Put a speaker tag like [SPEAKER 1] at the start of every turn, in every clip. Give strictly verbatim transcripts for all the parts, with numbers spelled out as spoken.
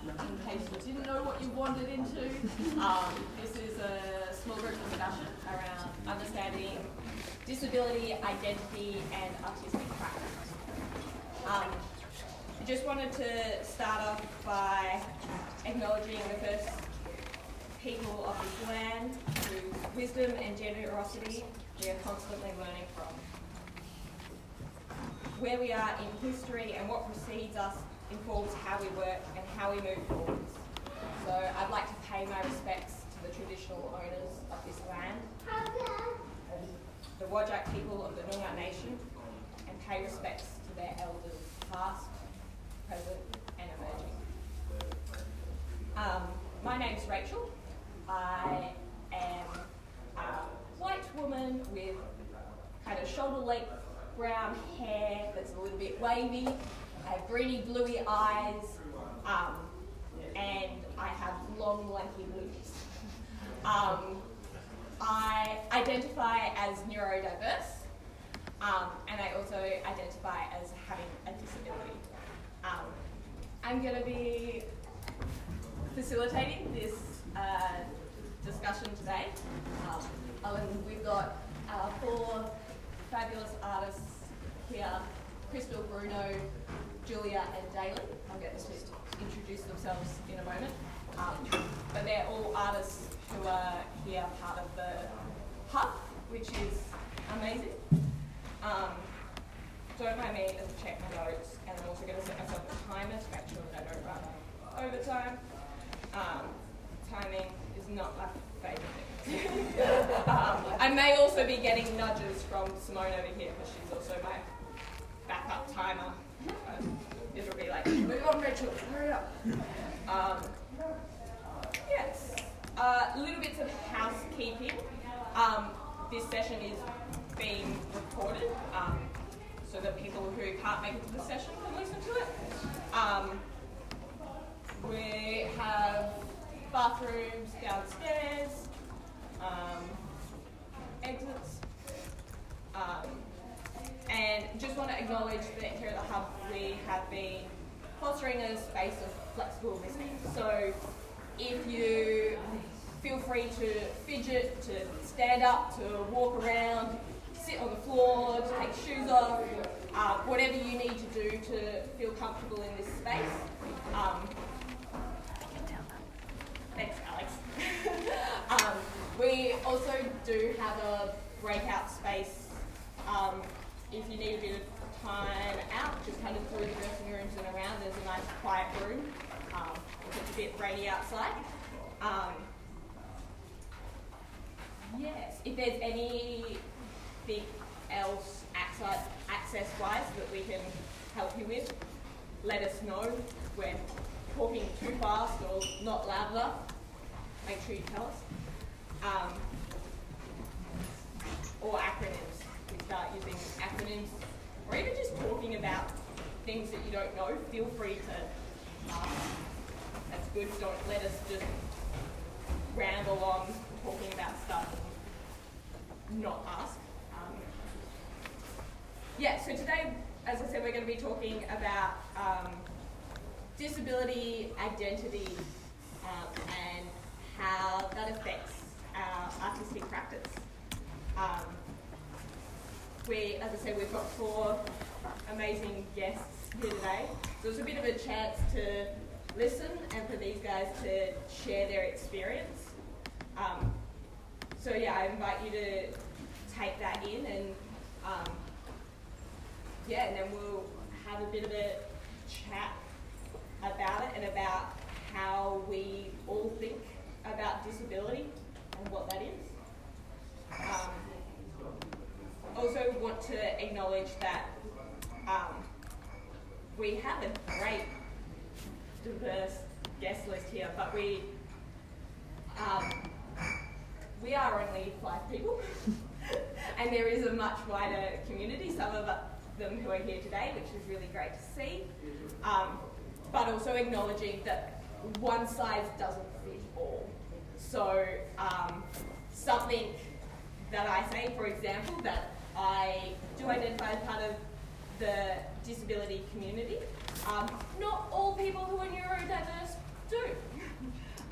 [SPEAKER 1] in case you didn't know what you wandered into. Um, this is a small group discussion around understanding disability, identity, and artistic practice. Um, I just wanted to start off by acknowledging the first people of this land whose wisdom and generosity we are constantly learning from. Where we are in history and what precedes us informs how we work and how we move forwards. So I'd like to pay my respects to the traditional owners of this land, the Whadjuk people of the Noongar Nation, and pay respects to their elders past, present and emerging. Um, my name's Rachel. I am a white woman with kind of shoulder-length brown hair that's a little bit wavy. I have greeny bluey eyes, um, and I have long lanky limbs. Um, I identify as neurodiverse, um, and I also identify as having a disability. Um, I'm going to be facilitating this uh, discussion today. Um, and we've got uh, four fabulous artists here: Crystal, Bruno, Julia and Daly. I'll get them to introduce themselves in a moment. Um, but they're all artists who are here part of the hub, which is amazing. Um, don't mind me as I check my notes, and I'm also going to set myself a timer to make sure that I don't run overtime. Um, timing is not my favourite thing. um, I may also be getting nudges from Simone over here, because she's also my backup timer. Uh, it'll be like, move on, Rachel, hurry up. Um, yes, a uh, little bits of housekeeping. Um, this session is being recorded, um, so that people who can't make it to the session can listen to it. Um, we have bathrooms downstairs, um, exits. Um, And just want to acknowledge that here at the Hub we have been fostering a space of flexible listening. So if you feel free to fidget, to stand up, to walk around, sit on the floor, to take shoes off, uh, whatever you need to do to feel comfortable in this space. Um, thanks, Alex. um, we also do have a breakout space. Um, If you need a bit of time out, just kind of through the dressing rooms and around, there's a nice quiet room. Um, it's a bit rainy outside. Um, yes, if there's anything else access, access-wise that we can help you with, let us know. If we're talking too fast or not loud enough, make sure you tell us. Um, or acronyms. Start using acronyms, or even just talking about things that you don't know, feel free to ask. That's good. Don't let us just ramble on talking about stuff and not ask. Um, yeah, so today, as I said, we're going to be talking about um, disability identity um, and how that affects our artistic practice. Um, We, as I said, we've got four amazing guests here today. So it's a bit of a chance to listen and for these guys to share their experience. Um, so yeah, I invite you to take that in and um, yeah, and then we'll have a bit of a chat about it and about how we all think about disability and what that is. Um, Also want to acknowledge that um, we have a great diverse guest list here, but we um, we are only five people, and there is a much wider community. Some of them who are here today, which is really great to see, um, but also acknowledging that one size doesn't fit all. So um, something that I say, for example, that I do identify as part of the disability community. Um, not all people who are neurodiverse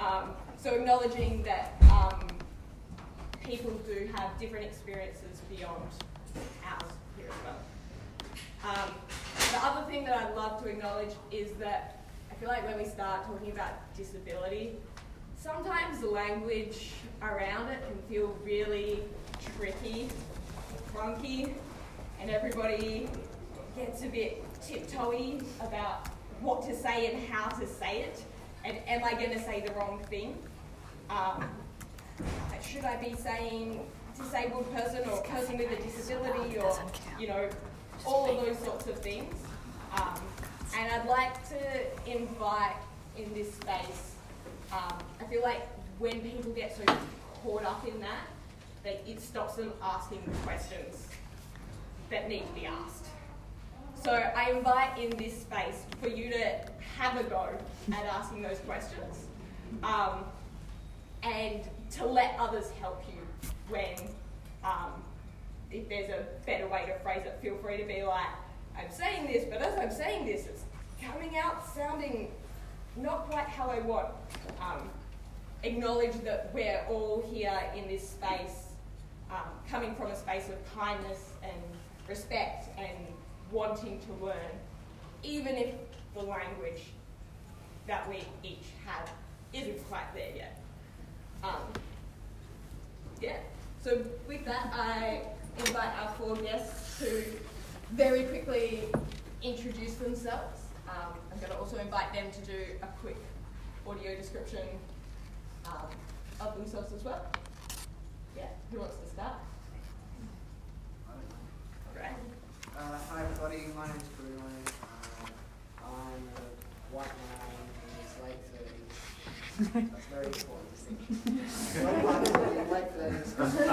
[SPEAKER 1] Um, so acknowledging that um, people do have different experiences beyond ours here as well. Um, the other thing that I'd love to acknowledge is that I feel like when we start talking about disability, sometimes the language around it can feel really tricky, clunky, and everybody gets a bit tiptoey about what to say and how to say it, and am I going to say the wrong thing? Um, should I be saying disabled person or person with a disability, or, you know, all of those sorts of things. Um, and I'd like to invite in this space, um, I feel like when people get so caught up in that, that it stops them asking the questions that need to be asked. So I invite in this space for you to have a go at asking those questions, um, and to let others help you when, um, if there's a better way to phrase it, feel free to be like, I'm saying this, but as I'm saying this, it's coming out sounding not quite how I want. Um, acknowledge that we're all here in this space, um, coming from a space of kindness and respect and wanting to learn, even if the language that we each have isn't quite there yet. Um, yeah, so with that, I invite our four guests to very quickly introduce themselves. Um, I'm going to also invite them to do a quick audio description um, of themselves as well. Yeah, who wants to start? Great.
[SPEAKER 2] Uh, hi everybody, my name's Bruno. Uh, I'm a white man in his late thirties. That's very important distinction. I'm late thirties.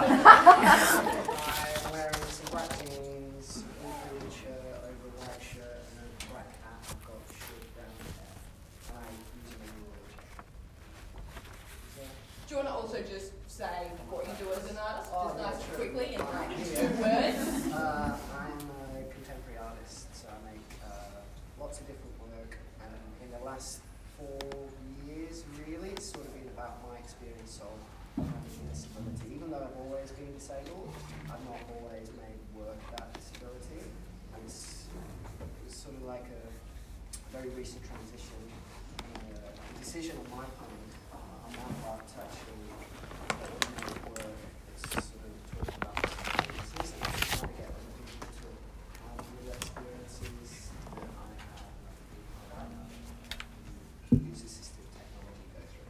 [SPEAKER 2] I'm wearing some black jeans, a blue shirt over a white shirt, and a black hat. I've got short brown hair. And I use a manual wheelchair. So,
[SPEAKER 1] Do you want to also just say what you do as an artist,
[SPEAKER 2] Oh,
[SPEAKER 1] just
[SPEAKER 2] yeah,
[SPEAKER 1] nice
[SPEAKER 2] sure.
[SPEAKER 1] quickly in like
[SPEAKER 2] Yeah.
[SPEAKER 1] two words?
[SPEAKER 2] Uh, I'm a contemporary artist, so I make uh, lots of different work, and in the last four years, really, it's sort of been about my experience of having a disability. Even though I've always been disabled, I've not always made work about disability, and it's, it's sort of like a very recent transition, uh, a decision on my part, on my part to actually make work that's sort of talking about experiences and trying to get other people to have real experiences that I have and other people that use assistive technology go through.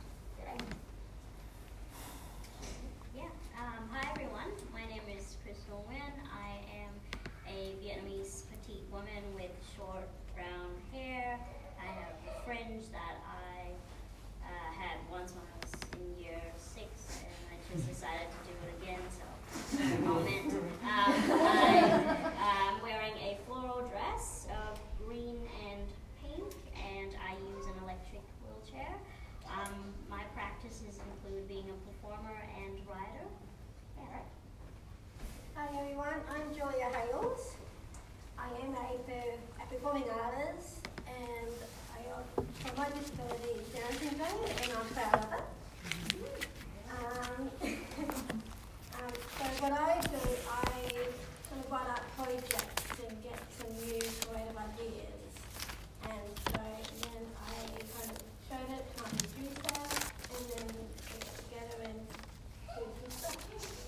[SPEAKER 3] Yeah. Um, hi everyone. My name is Crystal Nguyen. I am a Vietnamese petite woman with short brown hair. I have a fringe that I uh, had once when I was in year six, and I just decided to do it again. So, moment. Um, I, I'm wearing a floral dress of green and pink, and I use an electric wheelchair. Um, my practices include being a performer and writer. Yeah, right.
[SPEAKER 4] Hi everyone, I'm Julia Hales. I am a, per- a performing artist, and I, for my disability is Down syndrome, and I'm proud of it. Um, um, so what I do, I sort of write up projects and get some new creative ideas, and so then I kind of showed it to my producer, and then we get together and do some stuff.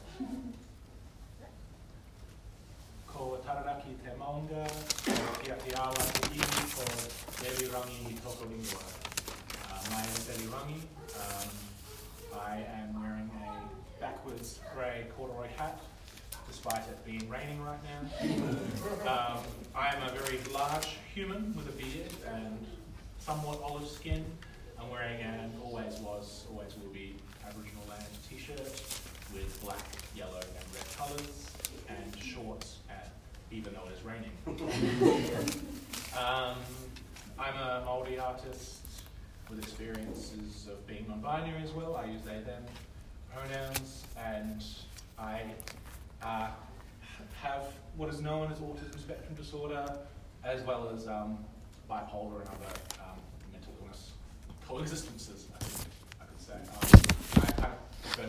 [SPEAKER 5] Ko Taranaki te maunga, kia te awa te iwi ko Revirangi toko lingua. Uh, my name is Eddie Rangi. Um, I am wearing a backwards grey corduroy hat, despite it being raining right now. Um, I am a very large human with a beard and somewhat olive skin. I'm wearing an always was, always will be Aboriginal land t-shirt with black, yellow and red colours and shorts, at, even though it is raining. um, I'm a Māori artist with experiences of being non-binary as well. I use they, them pronouns, and I uh, have what is known as autism spectrum disorder, as well as um, bipolar and other um, mental illness coexistences, I think.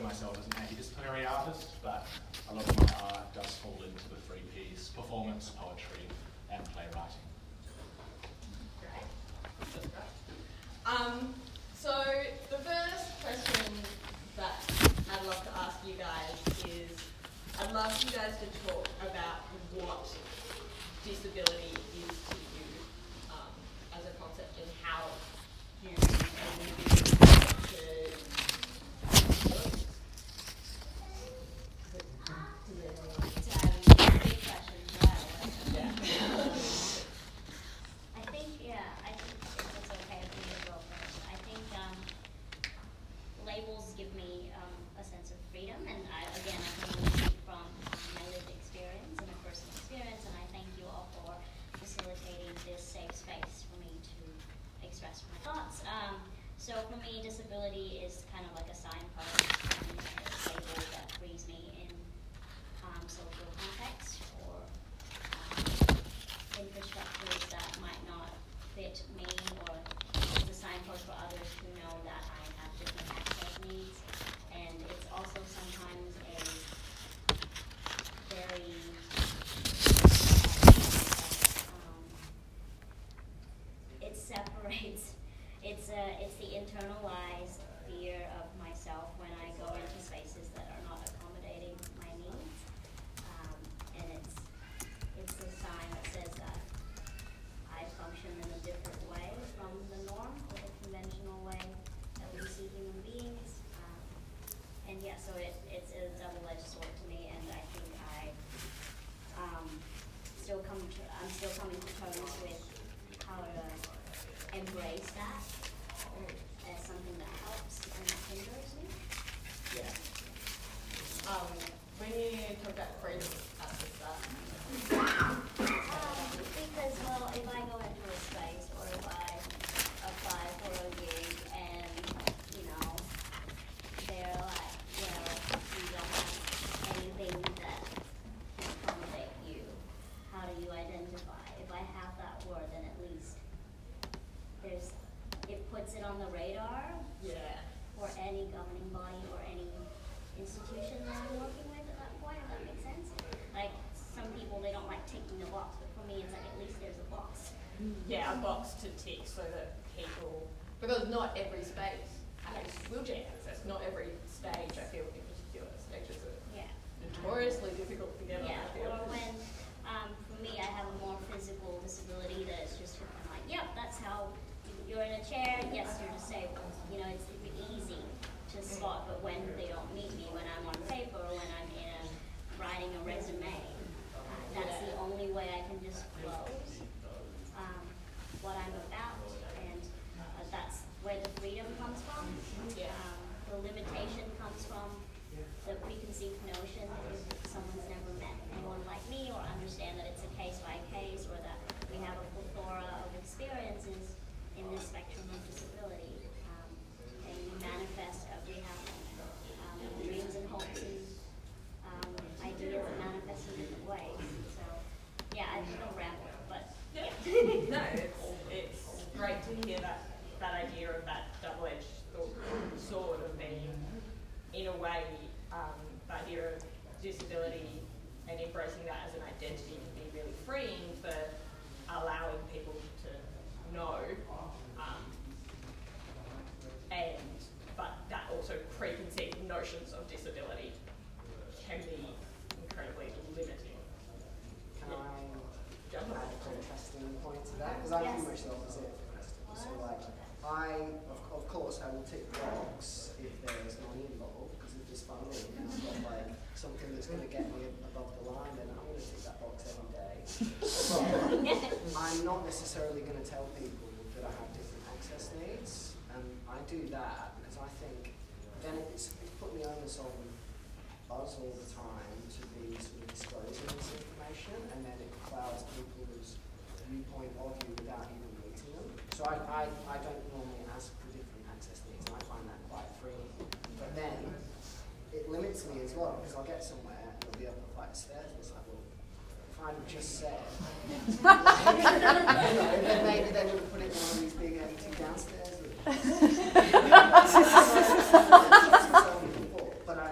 [SPEAKER 5] myself as an anti-disciplinary artist, but a lot of my art does fall into the three Ps: performance, poetry, and playwriting.
[SPEAKER 1] Great. That's great. Um, so the first question that I'd love to ask you guys is, I'd love you guys to talk about what disability is to you um, as a concept and how you as an individual to
[SPEAKER 3] It's a big question, right?
[SPEAKER 1] yeah.
[SPEAKER 3] I think, yeah, I think if it's okay if we go first. I think um, labels give me um, a sense of freedom, and I, again, I can only speak from um, my lived experience and my personal experience, and I thank you all for facilitating this safe space for me to express my thoughts. Um, so for me, disability is kind of like a signpost and a label that frees me in um, social context or um, infrastructures that might not fit me, or it's a signpost for others who know that I have different access needs. And it's also sometimes a very um, it separates. It's a it's the internalized fear of myself when I go into spaces that are not accommodating my needs, um, and it's it's a sign that says that I function in a different way from the norm or the conventional way that we see human beings. Um, and yeah, so it, it's a double-edged sword to me, and I think I um, still come to, I'm still coming to terms with how to embrace that as something that helps and that hinders me.
[SPEAKER 1] Yeah. Um, when you talk about freedom at the start,
[SPEAKER 3] Um, because, well, if I go into a space or if I apply for a gig and, you know, they're like, well, you don't have anything that can accommodate you, how do you identify? If I have that word, then at least there's, it puts it on the radar
[SPEAKER 1] yeah.
[SPEAKER 3] for any governing body or any institution that I'm working with at that point, if that makes sense. Like, some people, they don't like ticking the box, but for me, it's like at least there's a box.
[SPEAKER 1] Yeah, a box to tick so that people, because not every space has wheelchair access, not every stage, I feel, in particular, stages are
[SPEAKER 3] Yeah.
[SPEAKER 1] notoriously difficult to get on,
[SPEAKER 3] Yeah,
[SPEAKER 1] I feel.
[SPEAKER 3] or when, um, for me, I have a more physical disability that is just I'm like, yep, that's how you're in a chair, yes, you're disabled. You know, it's easy to spot, but when they don't meet me, when I'm on paper, or when I'm in a, writing a resume, that's the only way I can disclose um, what I'm about, and uh, that's where the freedom comes from.
[SPEAKER 1] Yeah.
[SPEAKER 3] Um, the limitation comes from the preconceived notion that if someone's never met anyone like me, or understand that it's a case by case, or that we have a plethora of experiences in this spectrum of disability, um, and we manifest as we have um, dreams and hopes and um, ideas that manifest in different ways. So, yeah, I think I'll ramble, but
[SPEAKER 1] Yeah.
[SPEAKER 3] yeah.
[SPEAKER 1] No, it's, it's great to hear that, that idea of that double-edged sword of being, in a way, um, the idea of disability and embracing that as an identity can be really freeing for allowing people to know, um, and but that also preconceived notions of disability can be incredibly limiting.
[SPEAKER 2] Can I
[SPEAKER 1] Jump
[SPEAKER 2] add
[SPEAKER 1] on.
[SPEAKER 2] a contrasting point to that? Because I'm
[SPEAKER 3] Yes.
[SPEAKER 2] pretty much the opposite of Kristen. So, like, I, of, of course, I will tick the box if there's money involved, because if it's fun, if it's got, like, something that's going to get me above the line, then I'm going to tick that box every day. But I'm not necessarily going to tell people that I have different access needs, and I do that because I think then it's, it's put the onus on us all the time to be sort of disclosing this information, and then it clouds people's viewpoint of you without even meeting them. So I, I, I don't normally ask for different access needs, and I find that quite freeing. But then it limits me as well, because I'll get somewhere and it'll be up a flight of stairs, and it's like, well, if I'd have just said, you know, then maybe they would have put it in one of these big empty downstairs rooms. But I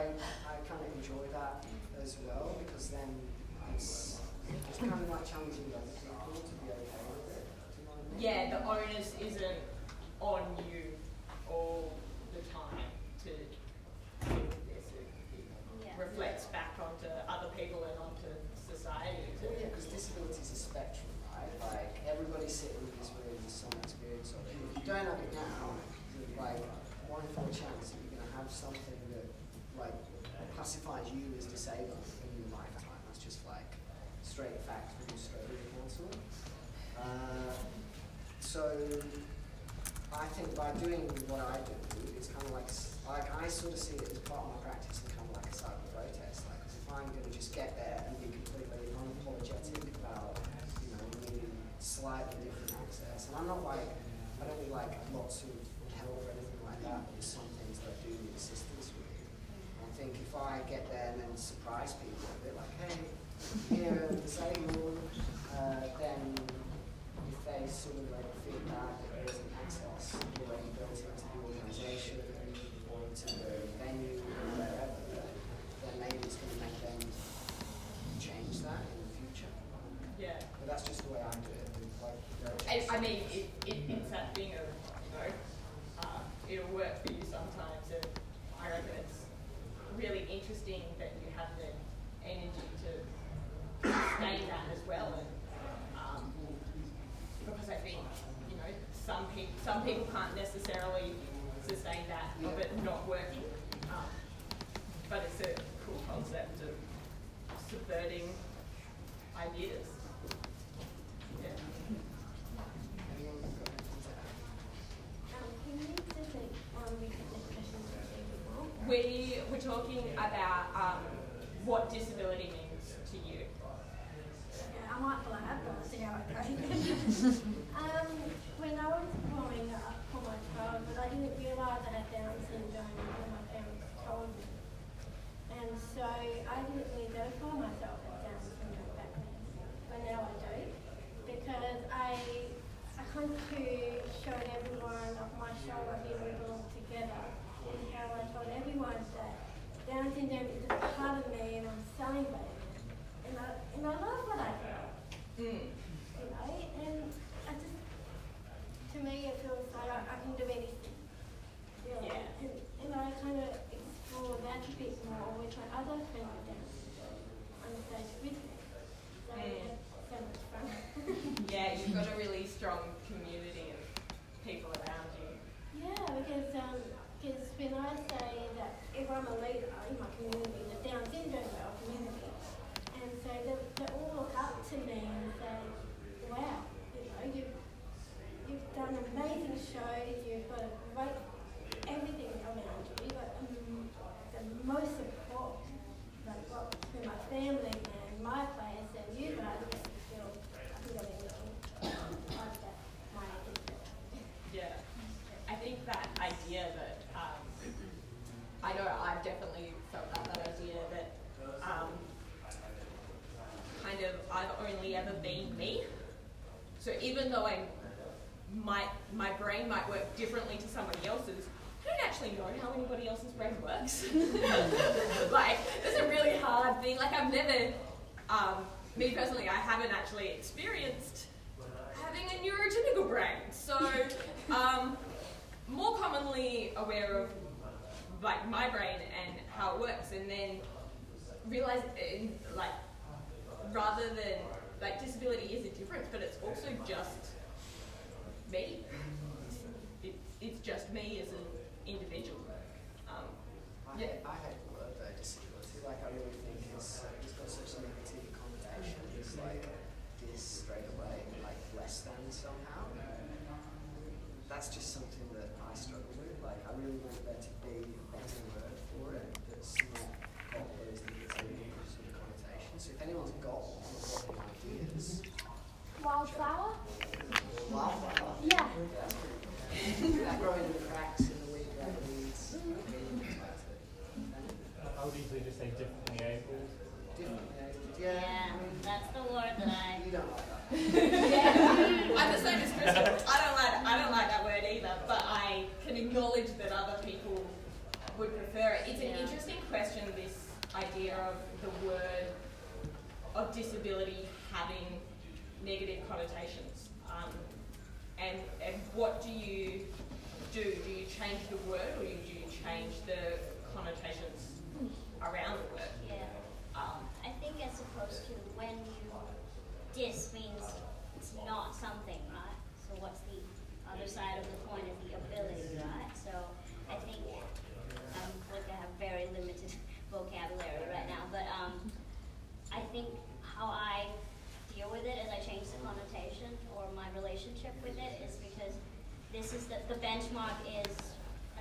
[SPEAKER 2] like one in four chance that you're going to have something that like classifies you as disabled in your lifetime. That's just like straight facts from the Australian Council. Uh, so I think by doing what I do, it's kind of like, like I sort of see it as part of my practice and kind of like a cyber protest. Like, 'cause if I'm going to just get there and be completely unapologetic about, you know, needing slightly different access, and I'm not like, I don't need like lots of help or anything like that, but there's some things that I do need assistance with. And I think if I get there and then surprise people a bit like, hey, here, disabled, uh, then if they sort of like feel bad that there isn't access already built into the organisation or into the venue or wherever, then maybe it's going to make them change that in the future.
[SPEAKER 1] Yeah.
[SPEAKER 2] But that's just the way I do it. Like,
[SPEAKER 1] I, I mean, it, it, it's that thing of, you know, uh, it'll work for you sometimes, and I reckon it's really interesting that you have the energy to sustain that as well. And um, because I think, you know, some people some people can't necessarily sustain that of it not working. Um, but it's a cool concept of subverting ideas. Yeah.
[SPEAKER 4] Um, can you just like um, repeat the question a bit more?
[SPEAKER 1] We were talking about um, what disability means to you.
[SPEAKER 4] Yeah, I might blab, but I'll see how it goes. um, when I was growing up for my childhood, I didn't realise I had Down syndrome until my parents told me. And so I didn't really identify myself as Down syndrome back then, but now I do. Because I, I kind of showed everyone off my show I really belong together, and how I told everyone that Down syndrome is a part of me and I'm celebrating it. And I, and I love what I do.
[SPEAKER 1] Mm.
[SPEAKER 4] You know, and I just, to me, it feels like I, I can do anything. Really.
[SPEAKER 1] Yeah.
[SPEAKER 4] And, and I kind of explore that a bit more with my other friends with Down syndrome on stage with me. So
[SPEAKER 1] Mm.
[SPEAKER 4] yeah, so much fun.
[SPEAKER 1] Yeah, you've got a really strong community of people around you.
[SPEAKER 4] Yeah, because um, cause when I say that if I'm a leader in my community, the Down syndrome in our community, and so they, they all look up to me and say, wow, you know, you've, you've done amazing shows, you've got a great everything around you, you've got um, the most support, like what, from my family and my players and you guys make me feel I can do anything like that, my idea.
[SPEAKER 1] Yeah. I think that idea that, um, I know I've definitely felt that, that idea that um, kind of I've only ever been me. So even though I might, my brain might work differently to somebody else's, I don't actually know how anybody else's brain works. Like, it's a really hard thing. Like, I've never, um, me personally, I haven't actually experienced having a neurotypical brain. So, um, more commonly aware of like my brain and how it works, and then realize in, like rather than like disability is a difference, but it's also just me. It's it's just me as an individual. Um,
[SPEAKER 2] I,
[SPEAKER 1] yeah.
[SPEAKER 2] I hate the word though, disability. Like, I really think it's, uh, it's got such a negative connotation. It's like this straight away, like less than somehow. That's just something that I struggle with. Like, I really want there to be a better word for it that's not got those negative sort of connotations. So if anyone's got one or got any ideas,
[SPEAKER 4] Wildflower?
[SPEAKER 2] wildflower.
[SPEAKER 4] Yeah.
[SPEAKER 2] Yeah, that's pretty good. That growing in the cracks in the weed, like weeds.
[SPEAKER 5] I would easily just say differently able.
[SPEAKER 2] Different, yeah.
[SPEAKER 3] Yeah,
[SPEAKER 2] I mean,
[SPEAKER 3] that's the word that I.
[SPEAKER 2] you don't like that.
[SPEAKER 1] Yeah. I'm the same as Crystal. I don't like I don't like that word either, but I can acknowledge that other people would prefer it. It's an
[SPEAKER 3] Yeah.
[SPEAKER 1] interesting question, this idea of the word of disability having negative connotations. Um, and and what do you do? Do you change the word, or do you change the connotations around the word?
[SPEAKER 3] Yeah.
[SPEAKER 1] Um,
[SPEAKER 3] I think as opposed to when you dis means it's not something, right? So what's the other side of the coin is the ability, right? So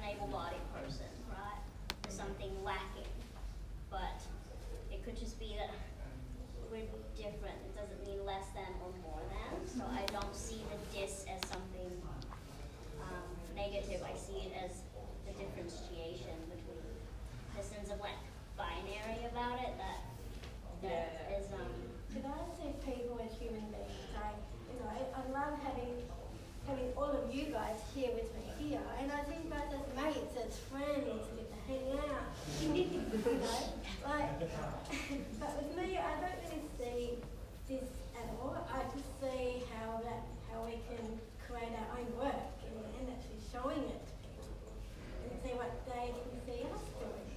[SPEAKER 3] an able-bodied person, right? There's something lacking, but it could just be that we're different. It doesn't mean less than or more than. So I don't see the dis as something um, negative. I see it as the differentiation between the sense of like binary about it that that
[SPEAKER 1] Yeah.
[SPEAKER 3] is um.
[SPEAKER 4] Because I see people as human beings. I, you know, I, I love having having all of you guys here with me here, and I think both as mates, as friends, we get to hang out. You know, like, but with me, I don't really see this at all. I just see how that how we can create our own work and, and actually showing it to people and see what they can see us doing.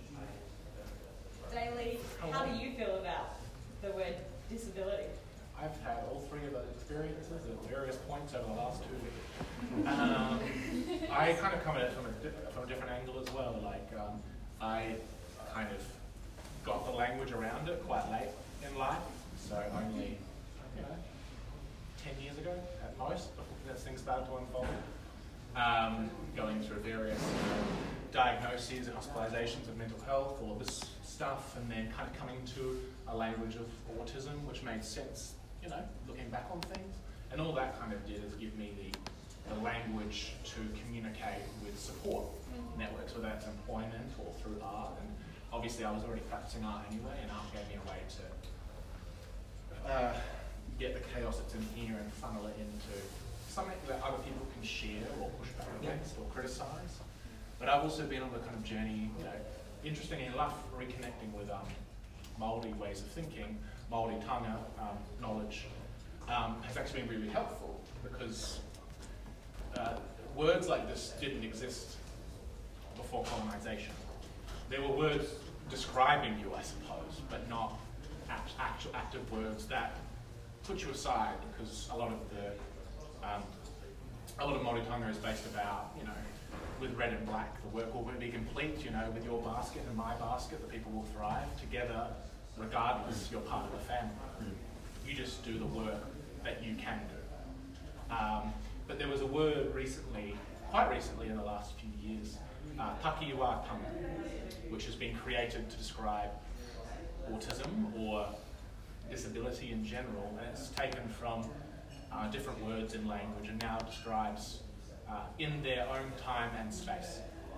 [SPEAKER 1] Daly, how do you feel about the word disability?
[SPEAKER 5] I've had all three of those experiences at various points over the last two weeks. Um, I kind of come at it from a, di from a different angle as well. Like, um, I kind of got the language around it quite late in life, so only, you know, ten years ago at most, before as things started to unfold. Um, going through various you know, diagnoses and hospitalizations of mental health, all of this stuff, and then kind of coming to a language of autism, which made sense, you know, looking back on things. And all that kind of did is give me the, the language to communicate with support networks, whether that's employment or through art. And obviously I was already practicing art anyway, and art gave me a way to uh, get the chaos that's in here and funnel it into something that other people can share or push back against or criticize. But I've also been on the kind of journey, you know, interestingly enough, reconnecting with um, Māori ways of thinking, Māori tanga um, knowledge, um, has actually been really helpful because uh, words like this didn't exist before colonisation. There were words describing you, I suppose, but not act, actual active words that put you aside because a lot of the um, a lot of Māori tanga is based about, you know, with red and black, the work will be complete, you know, with your basket and my basket, the people will thrive together, regardless you're part of the family. You just do the work that you can do. Um, but there was a word recently, quite recently in the last few years, uh, takiwā tanga, which has been created to describe autism or disability in general, and it's taken from uh, different words in language and now describes Uh, in their own time and space.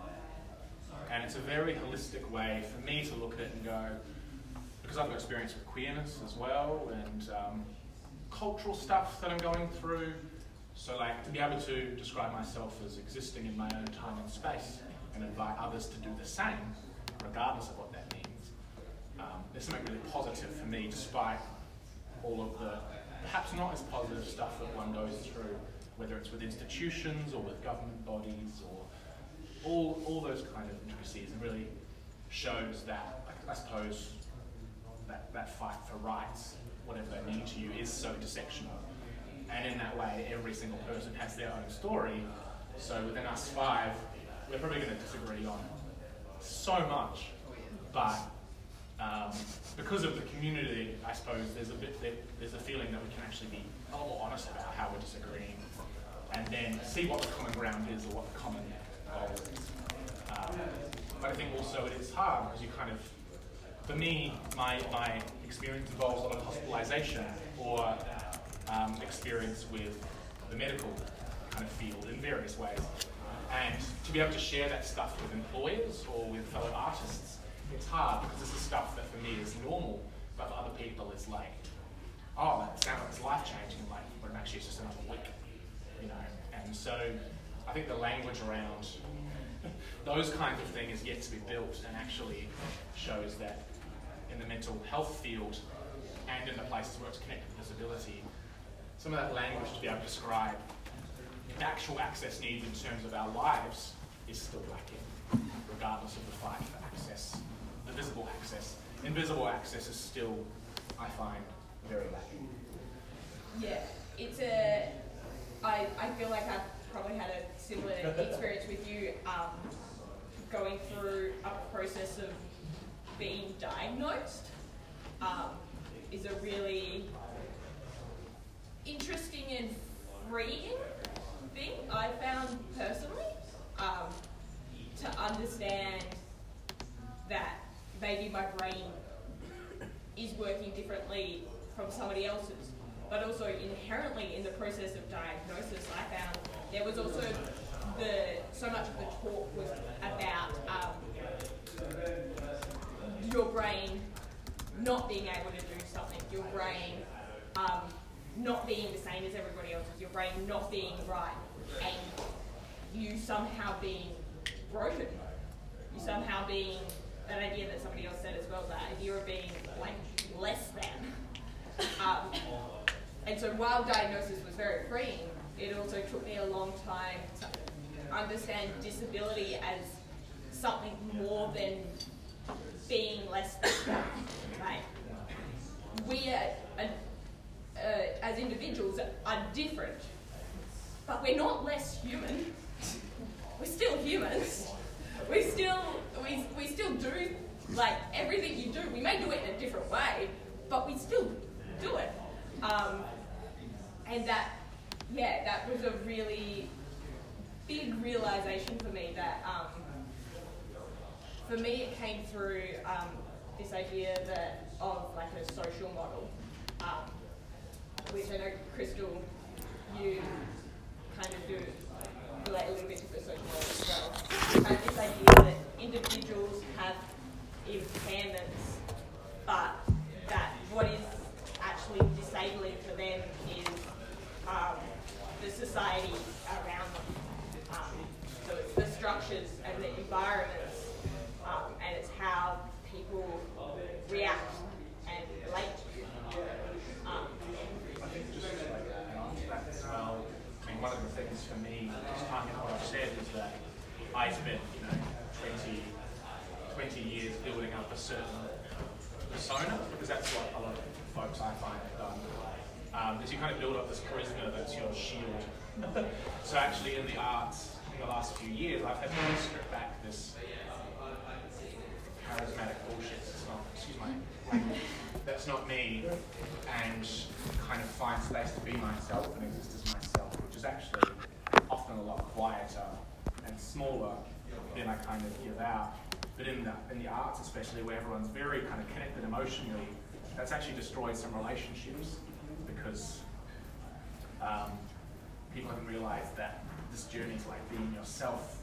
[SPEAKER 5] And it's a very holistic way for me to look at it and go, because I've got experience with queerness as well and um, cultural stuff that I'm going through, so like to be able to describe myself as existing in my own time and space and invite others to do the same, regardless of what that means. Um, there's something really positive for me despite all of the perhaps not as positive stuff that one goes through, whether it's with institutions or with government bodies or all, all those kind of intricacies, and really shows that, I suppose, that, that fight for rights, whatever they mean to you, is so intersectional. And in that way, every single person has their own story. So within us five, we're probably going to disagree on so much, but um, because of the community, I suppose there's a bit, there's a feeling that we can actually be a lot more honest about how we're disagreeing, and then see what the common ground is or what the common goal is. Um, but I think also it is hard because you kind of, for me, my, my experience involves a lot of hospitalisation or um, experience with the medical kind of field in various ways. And to be able to share that stuff with employers or with fellow artists, it's hard because this is stuff that for me is normal, but for other people it's like, oh, that sounds like it's life-changing, like, but actually it's just another week, you know. And so I think the language around those kinds of things is yet to be built, and actually shows that in the mental health field and in the places where it's connected to disability, some of that language to be able to describe the actual access needs in terms of our lives is still lacking, regardless of the fight for access, the visible access. Invisible access is still, I find, very lacking.
[SPEAKER 1] Yeah, it's a, I, I feel like I've probably had a similar experience with you, um, going through a process of being diagnosed um, is a really interesting and freeing thing I found personally, um, to understand that maybe my brain is working differently from somebody else's, but also inherently in the process of diagnosis, I found there was also the so much of the talk was about um, your brain not being able to do something, your brain um, not being the same as everybody else's, your brain not being right, and you somehow being broken, you somehow being, that idea that somebody else said as well, that idea of being like less than. Um, and so while diagnosis was very freeing, it also took me a long time to understand disability as something more than being less than. Right? We are, uh, uh, as individuals are different, but we're not less human. We're still humans. We still we we still do like everything you do. We may do it in a different way, but we still do it. Um, and that yeah, that was a really big realization for me. That um, for me it came through um, this idea that of like a social model, um, which I know Crystal, you kind of do relate a little bit to the social model as well. Kind of this idea that individuals have impairments, but that what is actually disabling for them is um, the society around them. Um, so it's the structures and the environments, um, and it's how people react and relate to you. Um,
[SPEAKER 5] I think just like uh, that as well. I mean, one of the things for me, just tying in what I've said, is that I spent, you know, twenty, twenty years building up a certain persona, because that's what a lot of folks I find have done. Um, is you kind of build up this charisma that's your shield. So actually in the arts, in the last few years, I've had to strip back this charismatic bullshit. It's not, excuse my language, that's not me, and kind of find space to be myself and exist as myself, which is actually often a lot quieter and smaller than I kind of give out. But in the in the arts especially, where everyone's very kind of connected emotionally, that's actually destroyed some relationships, because um, people haven't realised that this journey is like being yourself.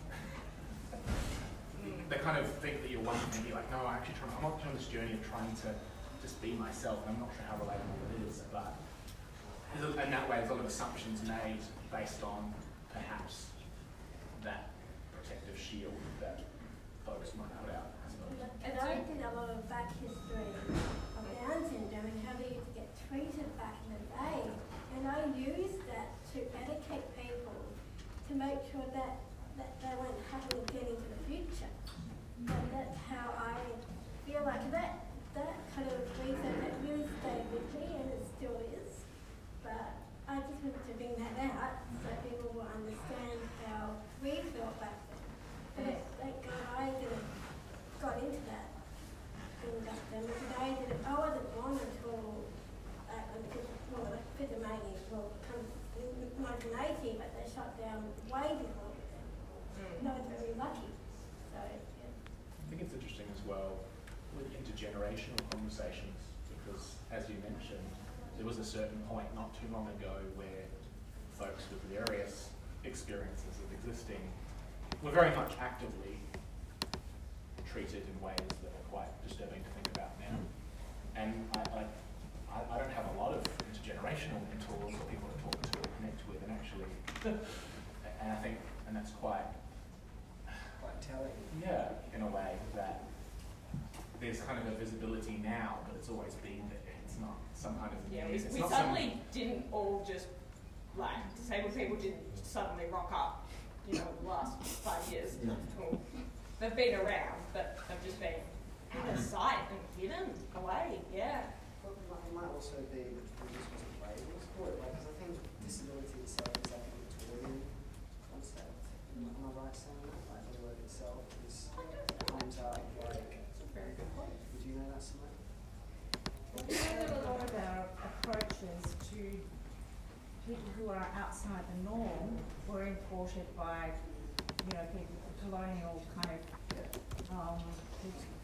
[SPEAKER 5] They kind of think that you're one thing, you're like, no, I'm actually trying, I'm not on this journey of trying to just be myself, and I'm not sure how relatable it is, but in that way there's a lot of assumptions made based on perhaps that protective shield that folks might put out.
[SPEAKER 4] And I did a lot of back history of Down syndrome and how they used to get treated back in the day. And I used that to educate people to make sure that, that they won't happen again into the future. And that's how I feel like that that kind of reason that really stayed with me, and it still is. But I just wanted to bring that out so people will understand how we felt back then. But it, like, I didn't got into that thing back then. Because I didn't, I wasn't born until uh, well, like fifth of May, well, nineteen eighty, but they shut down way before then. And I was very lucky. So, yeah.
[SPEAKER 5] I think it's interesting as well with intergenerational conversations, because as you mentioned, there was a certain point not too long ago where folks with various experiences of existing were very much actively treated in ways that are quite disturbing to think about now. And I, I, I don't have a lot of intergenerational mentors or people to talk to or connect with, and actually, and I think, and that's quite,
[SPEAKER 2] Quite telling.
[SPEAKER 5] yeah, in a way that there's kind of a visibility now, but it's always been there. It's not some kind of
[SPEAKER 1] Yeah, we,
[SPEAKER 5] it's
[SPEAKER 1] we
[SPEAKER 5] not
[SPEAKER 1] suddenly
[SPEAKER 5] some,
[SPEAKER 1] didn't all just, like, disabled people didn't suddenly rock up, you know, the last five years.
[SPEAKER 2] Yeah.
[SPEAKER 1] Well, they've been around, but they've just been out of sight and hidden away, yeah.
[SPEAKER 2] Well, it might also be that we just wasn't labels for it, like, because I think disability itself is like a Victorian concept. Am I right saying that? Like, the word itself is comes out of like.
[SPEAKER 1] That's a very good point.
[SPEAKER 2] Would you know that, Samantha?
[SPEAKER 6] Well, we know that a lot of our approaches to people who are outside the norm were imported by, you know, people, colonial kind of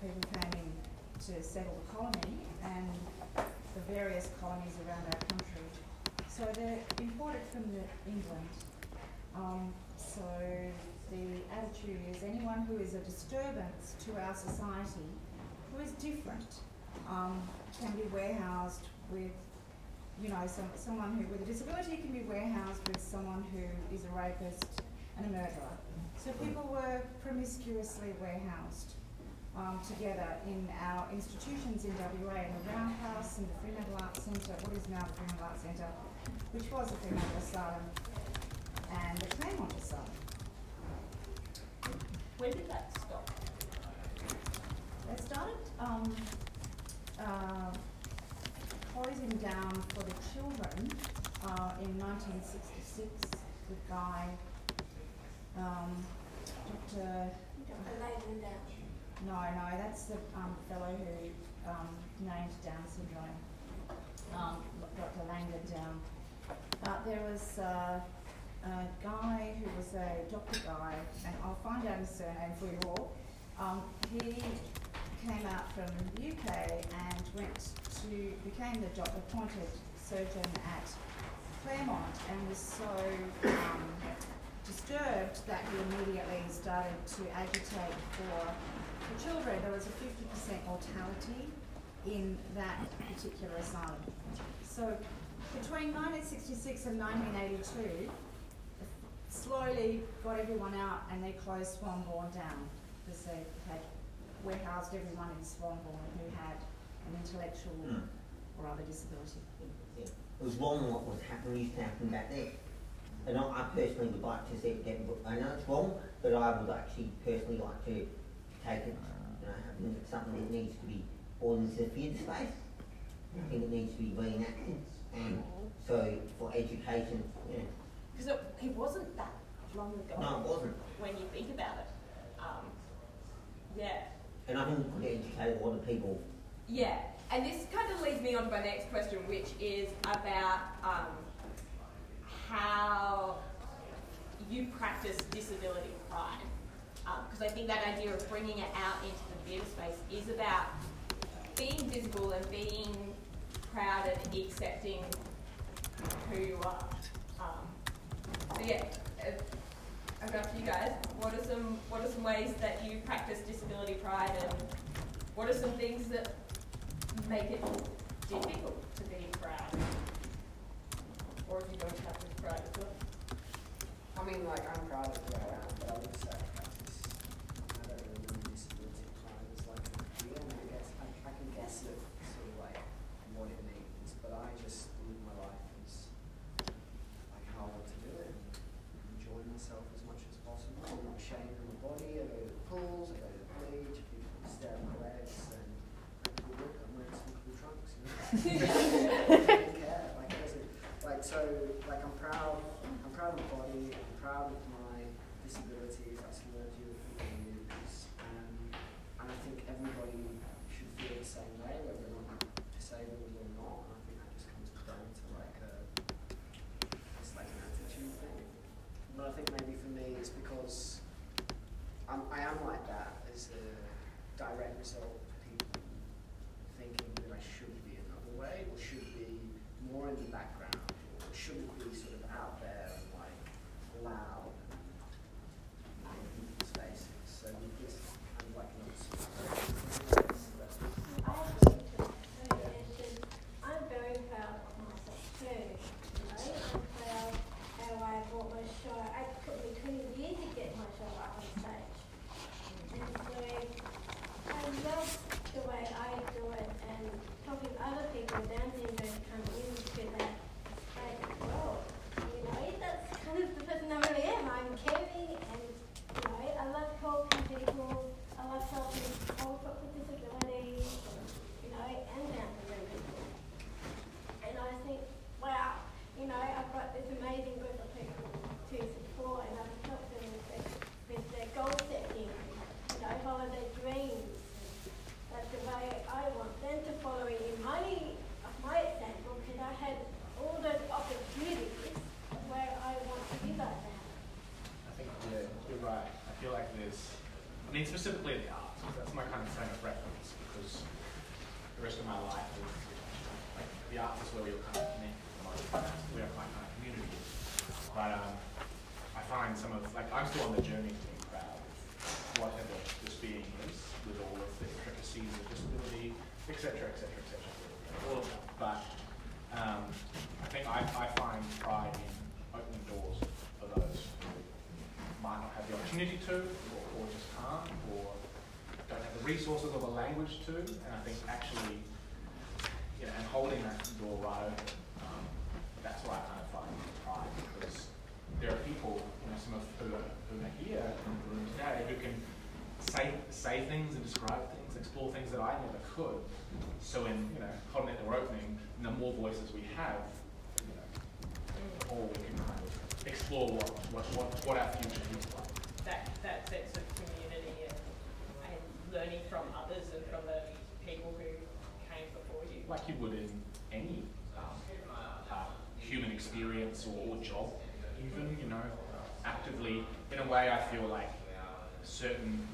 [SPEAKER 6] people came in to settle the colony and the various colonies around our country. So they're imported from the England. Um, so the attitude is anyone who is a disturbance to our society, who is different, um, can be warehoused with, you know, some, someone who with a disability can be warehoused with someone who is a rapist and a murderer. So people were promiscuously warehoused um, together in our institutions in W A, in the Roundhouse and the Fremantle Arts Centre, what is now the Fremantle Arts Centre, which was the Fremantle Asylum, and the Claremont Asylum.
[SPEAKER 1] When did that stop?
[SPEAKER 6] They started um, uh, closing down for the children uh, in nineteen sixty-six with Guy, um, Doctor
[SPEAKER 4] Doctor Langdon Down.
[SPEAKER 6] No, no, that's the um, fellow who um, named Down syndrome, um, Doctor Langdon Down. Uh, there was uh, a guy who was a Doctor Guy, and I'll find out his surname for you all. Um, he came out from the U K and went to, became the doc- appointed surgeon at Claremont, and was so um, disturbed that he immediately started to agitate for the children. There was a fifty percent mortality in that particular asylum. So between nineteen sixty-six and nineteen eighty-two, slowly got everyone out and they closed Swanbourne down because they had warehoused everyone in Swanbourne who had an intellectual
[SPEAKER 7] Mm.
[SPEAKER 6] or other disability.
[SPEAKER 7] Yeah. It was wrong what was happening, used to happen back then. And I, I personally would like to see it get, I know it's wrong, but I would actually personally like to take it, you know, I think it's something that needs to be brought into the theatre space. I think it needs to be reenacted. And so for education, yeah.
[SPEAKER 1] Because it, it wasn't that long ago.
[SPEAKER 7] No, it wasn't.
[SPEAKER 1] When you think about it. Um, yeah.
[SPEAKER 7] And I think we could educate a lot of people.
[SPEAKER 1] Yeah. And this kind of leads me on to my next question, which is about um, how you practice disability pride. Because um, I think that idea of bringing it out into the theatre space is about being visible and being proud and accepting who you are. Um, so yeah, uh, I've got for you guys. What are some what are some ways that you practice disability pride, and what are some things that make it difficult to be proud? Or if you don't practice pride as well?
[SPEAKER 2] I mean, like, I'm proud of who I am, but I would say I practice, I don't really know disability pride as like a deal. I mean, I guess, I, I can guess it, sort of like, what it means, but I just live my life as, like, how I want to do it, and enjoy myself as much as possible. I'm not ashamed of my body. I go to the pools, I go to the beach, people stare at my legs, and people look, I'm wearing some cool trunks, you know? I don't care, like, it doesn't, like, so, like, I'm proud, I'm proud of my body, I'm proud of my disabilities, that's the word you use, um, and I think everybody should feel the same way, whether or not you're disabled or not, and I think that just comes down to, like, a, it's like an attitude thing. But I think maybe for me, it's because I'm, I am like that as a direct result of people thinking that I should be another way, or should be more in the background, or shouldn't be sort of out there and like loud and in people's faces. So it's kind of like an
[SPEAKER 4] I agree to that. And I'm very proud of myself too. You know, I'm proud how I brought my show. It took me twenty years to get my show up on stage. And so I love the way I do it, and helping other people with Down syndrome come into that like, well, you know, that's kind of the person I really am.
[SPEAKER 5] I mean, specifically the arts, because that's my kind of frame of reference, because the rest of my life is, like, the arts is where we all kind of connect most, where my kind of community is. But um, I find some of, like, I'm still on the journey to being proud of whatever this being is, with all of the intricacies of disability, et cetera, et cetera, et cetera, all of that. But um, I think I, I find pride in opening doors for those who might not have the opportunity to, or, or just can't, or don't have the resources or the language to. And I think actually, you know, and holding that door right open, um, that's why I kind of find pride, because there are people, you know, some of who are, who are here in the room today who can say say things and describe things, explore things that I never could. So in, you know, holding that door opening, the more voices we have, you know, the more we can kind of explore what what what, what our future is like.
[SPEAKER 1] That that sense of community and, and learning from others and from the people who came before you.
[SPEAKER 5] Like you would in any um, uh, human experience or, or job, even, you know, actively. In a way, I feel like certain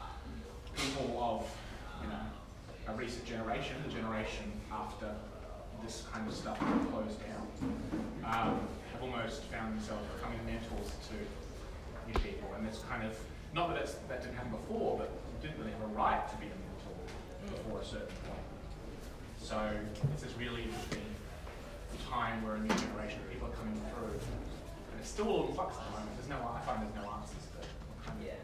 [SPEAKER 5] people of, you know, a recent generation, the generation after this kind of stuff closed down, um, have almost found themselves becoming mentors to new people. And it's kind of, not that it's, that didn't happen before, but you didn't really have a right to be a mentor before a certain point. So it's this really interesting time where a new generation of people are coming through. And it's still all in flux at the moment. There's no, I find there's no answers to it. Kind of,
[SPEAKER 1] Yeah.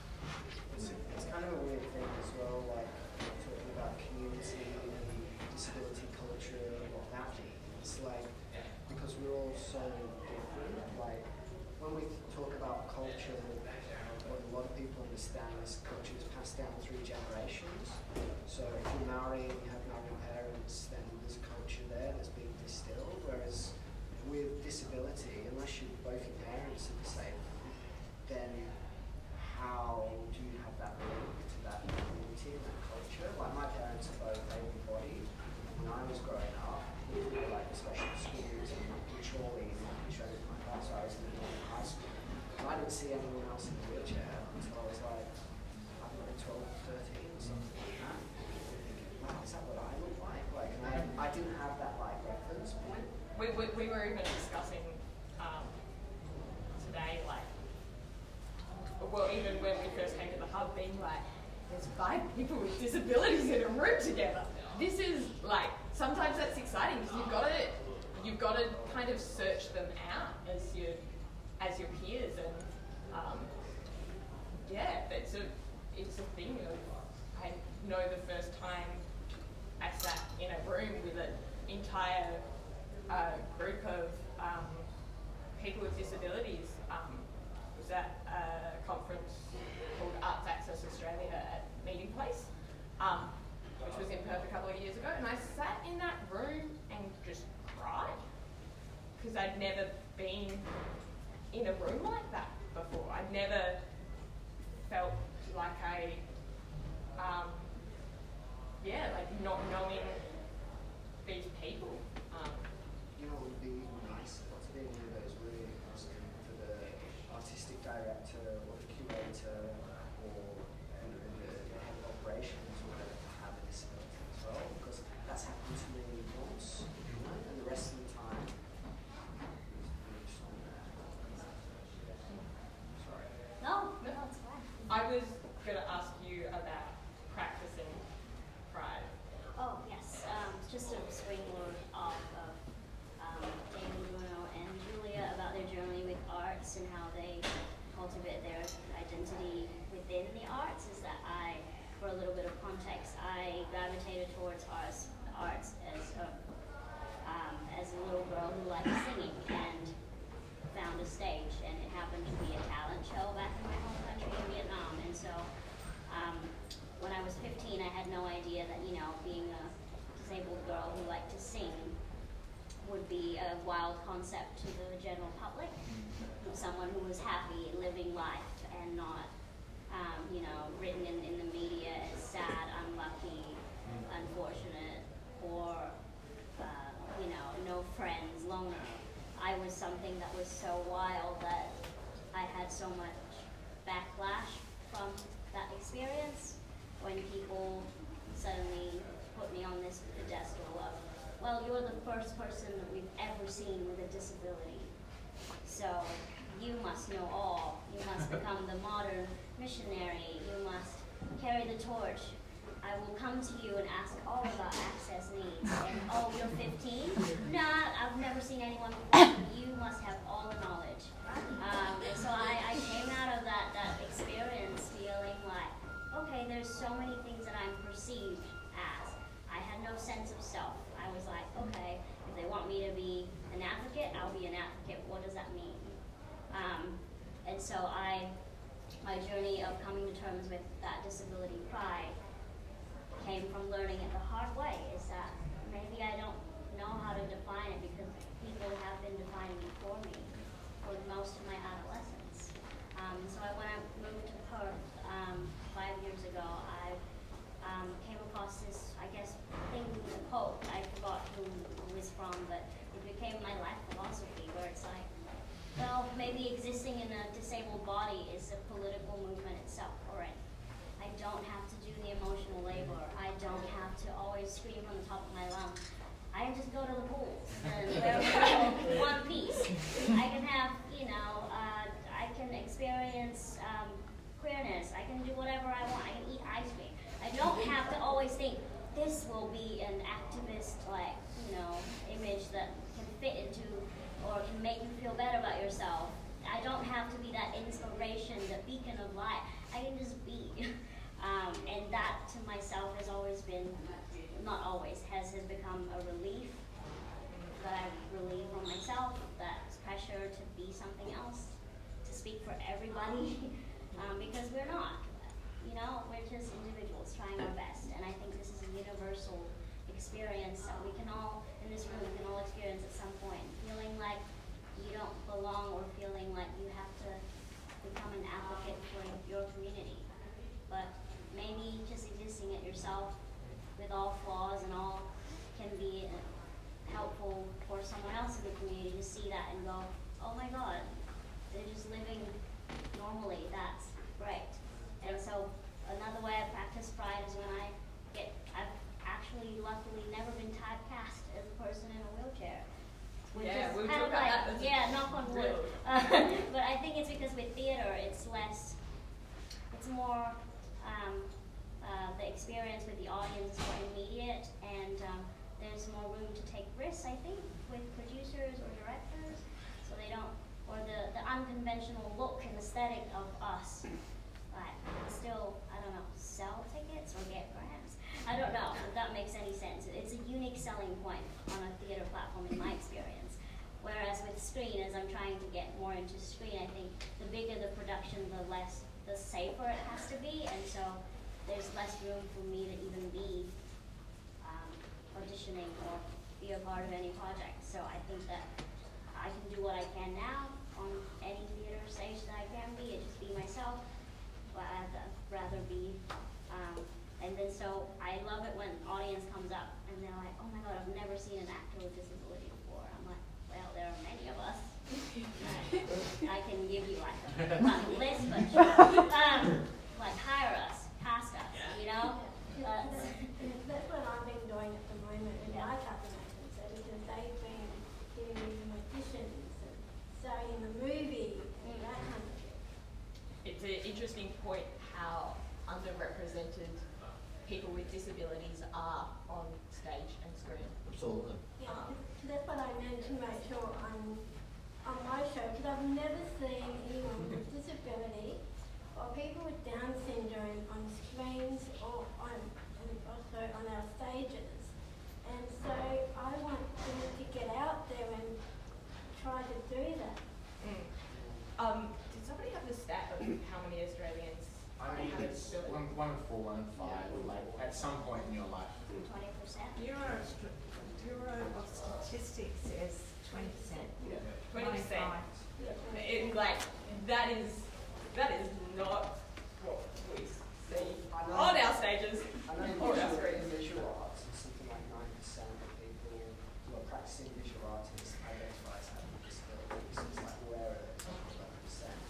[SPEAKER 2] It's, it's kind of a weird thing as well, like talking about community and disability culture and what that means. It's like, because we're all so different, like when we talk about culture, what a lot of people understand is culture is passed down through generations. So if you're Maori and you have Maori parents, then there's a culture there that's being distilled, whereas with disability, unless you, both your parents are disabled, then how do you have that link to that community and that culture? Like my parents are both able-bodied. When I was growing up, we were like special schools and controlling and showing my class. I was in the normal high school. And I didn't see anyone else in a wheelchair until I was like, I don't know, twelve, thirteen or something like that. Thinking, wow, is that what I look like? Like, and I, I didn't have that like reference point.
[SPEAKER 1] We, we, we were even discussing um, today, like, well, even when we first came to the hub, being like, there's five people with disabilities in a room together. This is like, sometimes that's exciting because you've got to, you've got to kind of search them out as your, as your peers, and um, yeah, it's a, it's a thing of, I know the first time I sat in a room with an entire uh, group of um, people with disabilities. Um, was at a conference called Arts Access Australia at Meeting Place, um, which was in Perth a couple of years ago, and I sat in that room and just cried because I'd never been in a room like that before. I'd never felt like I, um, yeah, like not knowing these people. Um,
[SPEAKER 2] You know, it would be nice to be in one of those rooms for the artistic director or the curator or you know, the, the head of operations or whatever to have a disability as well, because that's happened to me once, you know, and the rest of the time it's just on there. Sorry.
[SPEAKER 3] No, no, it's fine.
[SPEAKER 1] I was going to ask you about practicing pride.
[SPEAKER 3] Oh, yes. Um, just a springboard off of um, Amy, Bruno, and Julia about their journey with arts and how they cultivate their identity within the arts, is that I, for a little bit of context, I gravitated towards arts, arts as a um, as a little girl who liked singing and found a stage, and it happened to be a talent show back in my home country in Vietnam. And so um, when I was fifteen, I had no idea that, you know, being a disabled girl who liked to sing would be a wild concept to the general public. Someone who was happy living life and not, um, you know, written in, in the media as sad, unlucky, unfortunate, or, uh, you know, no friends, loner. I was something that was so wild that I had so much backlash from that well, you're the first person that we've ever seen with a disability. So you must know all. You must become the modern missionary. You must carry the torch. I will come to you and ask all about access needs. And oh, you're fifteen? Nah, I've never seen anyone before. You must have all the knowledge. Um, and so I, I came out of that, that experience feeling like, okay, there's so many things that I'm perceived as. I had no sense of self. I was like, okay, if they want me to be an advocate, I'll be an advocate. What does that mean? Um, and so I, my journey of coming to terms with that disability pride came from learning it the hard way, is that maybe I don't know how to define it because people have been defining it for me for most of my adolescence. Um, so I, when I moved to Perth um, five years ago, I um, came across this, I guess, thing, a quote. I forgot who it was from, but it became my life philosophy, where it's like, well, maybe existing in a disabled body is a political movement itself already. I don't have to do the emotional labor. I don't have to always scream from the top of my lungs. I can just go to the pool and wear a one piece. I can have, you know, uh, I can experience um, queerness. I can do whatever I want. I can eat ice cream. I don't have to always think this will be an activist, like, you know, image that can fit into or can make you feel better about yourself. I don't have to be that inspiration, the beacon of light. I can just be. Um, and that to myself has always been, not always, has, has become a relief that I relieve on myself, that's pressure to be something else, to speak for everybody, um, because we're not. You know, we're just individuals trying our best, and I think this is a universal experience that we can all, in this room, we can all experience at some point, feeling like you don't belong or feeling like you have to become an advocate for your community. But maybe just existing it yourself with all flaws and all can be helpful for someone else in the community to see that and go, oh my God, they're just living normally, that's great. And so another way I practice pride is when I get, I've actually luckily never been typecast as a person in a wheelchair. Which
[SPEAKER 1] yeah,
[SPEAKER 3] is
[SPEAKER 1] we'll
[SPEAKER 3] kind
[SPEAKER 1] talk
[SPEAKER 3] of
[SPEAKER 1] about
[SPEAKER 3] like,
[SPEAKER 1] that.
[SPEAKER 3] yeah, knock on wood. Uh, but I think it's because with theater, it's less, it's more, um, uh, the experience with the audience is more immediate, and um, there's more room to take risks, I think, with producers or directors, so they don't, or the, the unconventional look and aesthetic of us, like, still, I don't know, sell tickets or get grants. I don't know if that makes any sense. It's a unique selling point on a theater platform in my experience. Whereas with screen, as I'm trying to get more into screen, I think the bigger the production, the less, the safer it has to be, and so there's less room for me to even be um, auditioning or be a part of any project. So I think that I can do what I can now on any theater stage that I can be, and just be myself, but I'd rather be, um, and then so I love it when audience comes up and they're like, oh my God, I've never seen an actor with disability before. I'm like, well, there are many of us. I can give you like a, not a list, but um, like hire us, cast us, you know? Uh,
[SPEAKER 4] That's what I've been doing at the moment with my casting agency, because they've been giving me some auditions and starring in the movie and that kind of thing.
[SPEAKER 1] It's an interesting point how underrepresented people with disabilities are on stage and screen.
[SPEAKER 7] Absolutely.
[SPEAKER 4] Yeah, that's what I meant to make sure on, on my show, because I've never seen anyone with disability or people with Down syndrome on screens or on, and also on our stages. And so I want them to get out there and try to do that.
[SPEAKER 1] Mm. Um, did somebody have the stat of how many Australians
[SPEAKER 5] I think
[SPEAKER 1] have a
[SPEAKER 5] it's
[SPEAKER 1] disability?
[SPEAKER 5] one, one in four, one in five, like at some point in your life.
[SPEAKER 3] twenty percent.
[SPEAKER 8] Bureau, Bureau of Statistics says twenty percent.
[SPEAKER 1] Twenty percent. It, like that is that is not what we see
[SPEAKER 2] I know.
[SPEAKER 1] on our stages
[SPEAKER 2] I know
[SPEAKER 1] or our
[SPEAKER 2] visual,
[SPEAKER 1] screens.
[SPEAKER 2] in visual arts, it's something like nine percent of people who are practicing visual artists identify as having disabilities. So it's like where it's eleven percent.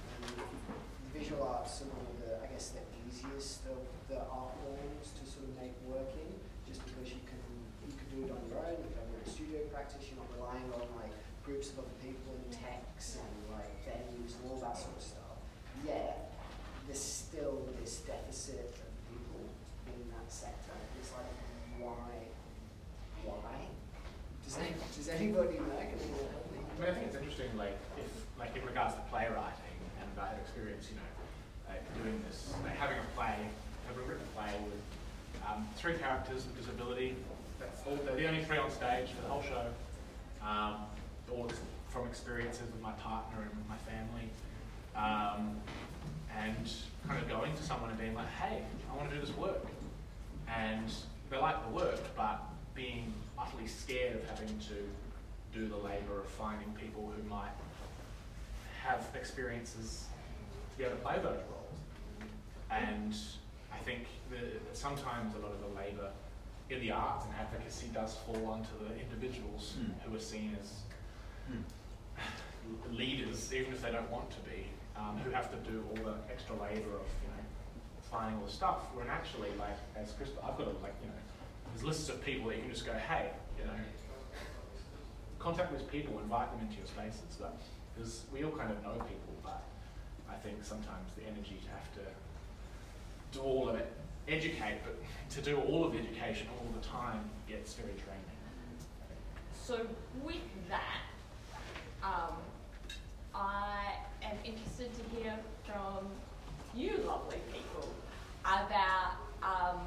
[SPEAKER 2] And visual arts are one of the, I guess, the easiest of the art forms to sort of make work in, just because you can you can do it on your own, you can have your own studio practice, you're not relying on like groups of other people and techs and like venues and all that sort of stuff. Yet, there's still this deficit of people in that sector. It's like, why? Why? Does, any, does anybody know? Can anyone help me?
[SPEAKER 5] I mean, I think it's interesting, like, if, like, in regards to playwriting, and I had experience, you know, like, doing this, like, having a play, having written a play with um, three characters with disability. That's all, they're the only three on stage for the whole show. Um, all from experiences with my partner and with my family. Um, and kind of going to someone and being like, hey, I want to do this work. And they like the work, but being utterly scared of having to do the labour of finding people who might have experiences to be able to play those roles. And I think that sometimes a lot of the labour in the arts and advocacy does fall onto the individuals mm. who are seen as mm. leaders, even if they don't want to be, um, who have to do all the extra labour of, you know, finding all the stuff. When actually, like, as Crystal, I've got a, like, you know, there's lists of people that you can just go, hey, you know, contact those people, invite them into your spaces. But because we all kind of know people, but I think sometimes the energy to have to do all of it, educate, but to do all of education all the time gets very draining.
[SPEAKER 1] So with that, um, I am interested to hear from you lovely people about um,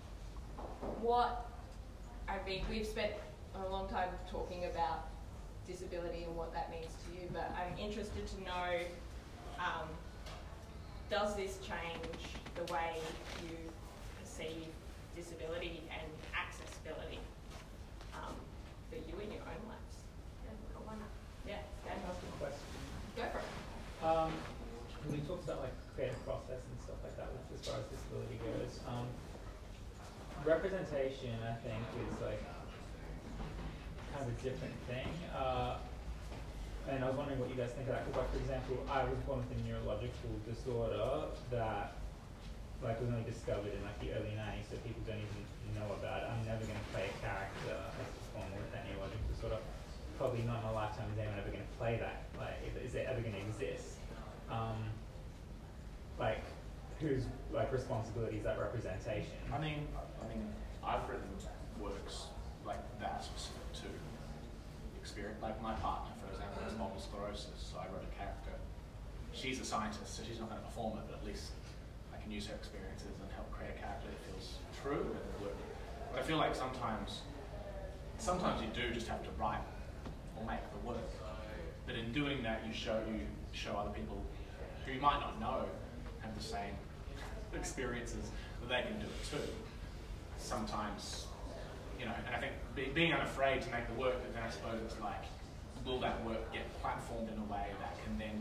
[SPEAKER 1] what, I mean, we've spent a long time talking about disability and what that means to you, but I'm interested to know, um, does this change the way you perceive disability and accessibility um, for you in your own lives? Yeah, Dan,
[SPEAKER 9] Can I ask a question?
[SPEAKER 1] go for it.
[SPEAKER 9] Um, we talked about like creative process and stuff like that with, as far as disability goes. Um, representation, I think, is like kind of a different thing. Uh, and I was wondering what you guys think of that. Because, like, for example, I was born with a neurological disorder that like was only discovered in like the early nineties, so people don't even know about it. I'm never going to play a character as a performer with that neurological disorder. Probably not in my lifetime is anyone ever going to play that. Like, is it ever going to exist? Um, like, whose like responsibility is that representation?
[SPEAKER 5] I mean, I mean, I've written works like that specific to experience. Like my partner, for example, has multiple sclerosis, so I wrote a character. She's a scientist, so she's not going to perform it, but at least I can use her experiences and help create a character that feels true and work. But I feel like sometimes, sometimes you do just have to write or make the work. But in doing that, you show you show other people who you might not know have the same experiences that they can do it too. Sometimes, you know, and I think be, being unafraid to make the work, but then I suppose it's like, will that work get platformed in a way that can then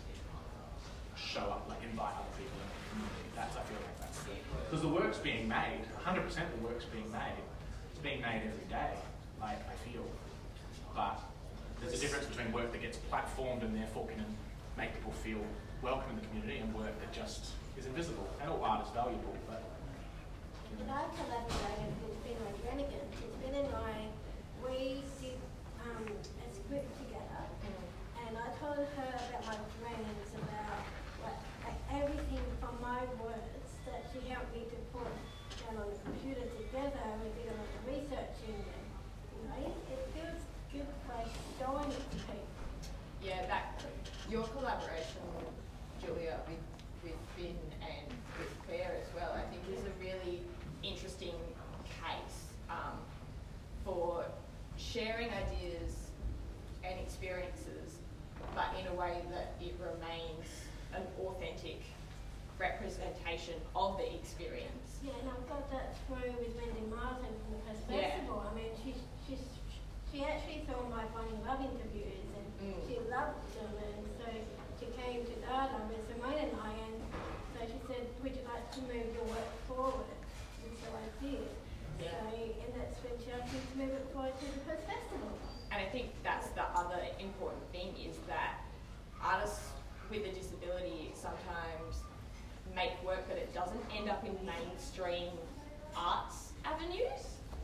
[SPEAKER 5] show up, like invite other people in the community? That's, I feel like that's the, because the work's being made, one hundred percent the work's being made. It's being made every day, like I feel. But there's a difference between work that gets platformed and therefore can make people feel welcome in the community and work that just is invisible. And all art is valuable, but... You know.
[SPEAKER 4] But I collaborated with Finlay Brannigan. Ben and I, we did um, a script together, and I told her about my dreams, about like, like everything from my words that she helped me to put down on the computer together. We did a lot of research in it. You know, it feels good by showing it to people.
[SPEAKER 1] Yeah, that your collaboration, Julia, with, with Finn and with Claire as well, I think is a really interesting case um, for sharing ideas and experiences, but in a way that it remains an authentic representation of the experience.
[SPEAKER 4] Yeah, and I've got that through with Wendy Martin from the First
[SPEAKER 1] Yeah.
[SPEAKER 4] Festival. I mean, she's, she's, she actually saw my Finding Love interviews, and
[SPEAKER 1] Mm.
[SPEAKER 4] she loved them, and so she came to Dada with Simone and I, and so she said, would you like to move your work forward? And so I did.
[SPEAKER 1] Yeah.
[SPEAKER 4] So, and that's when she asked me to move it forward to the First Festival.
[SPEAKER 1] And I think that's the other important thing, is that artists with a disability sometimes make work, but it doesn't end up in mainstream arts avenues.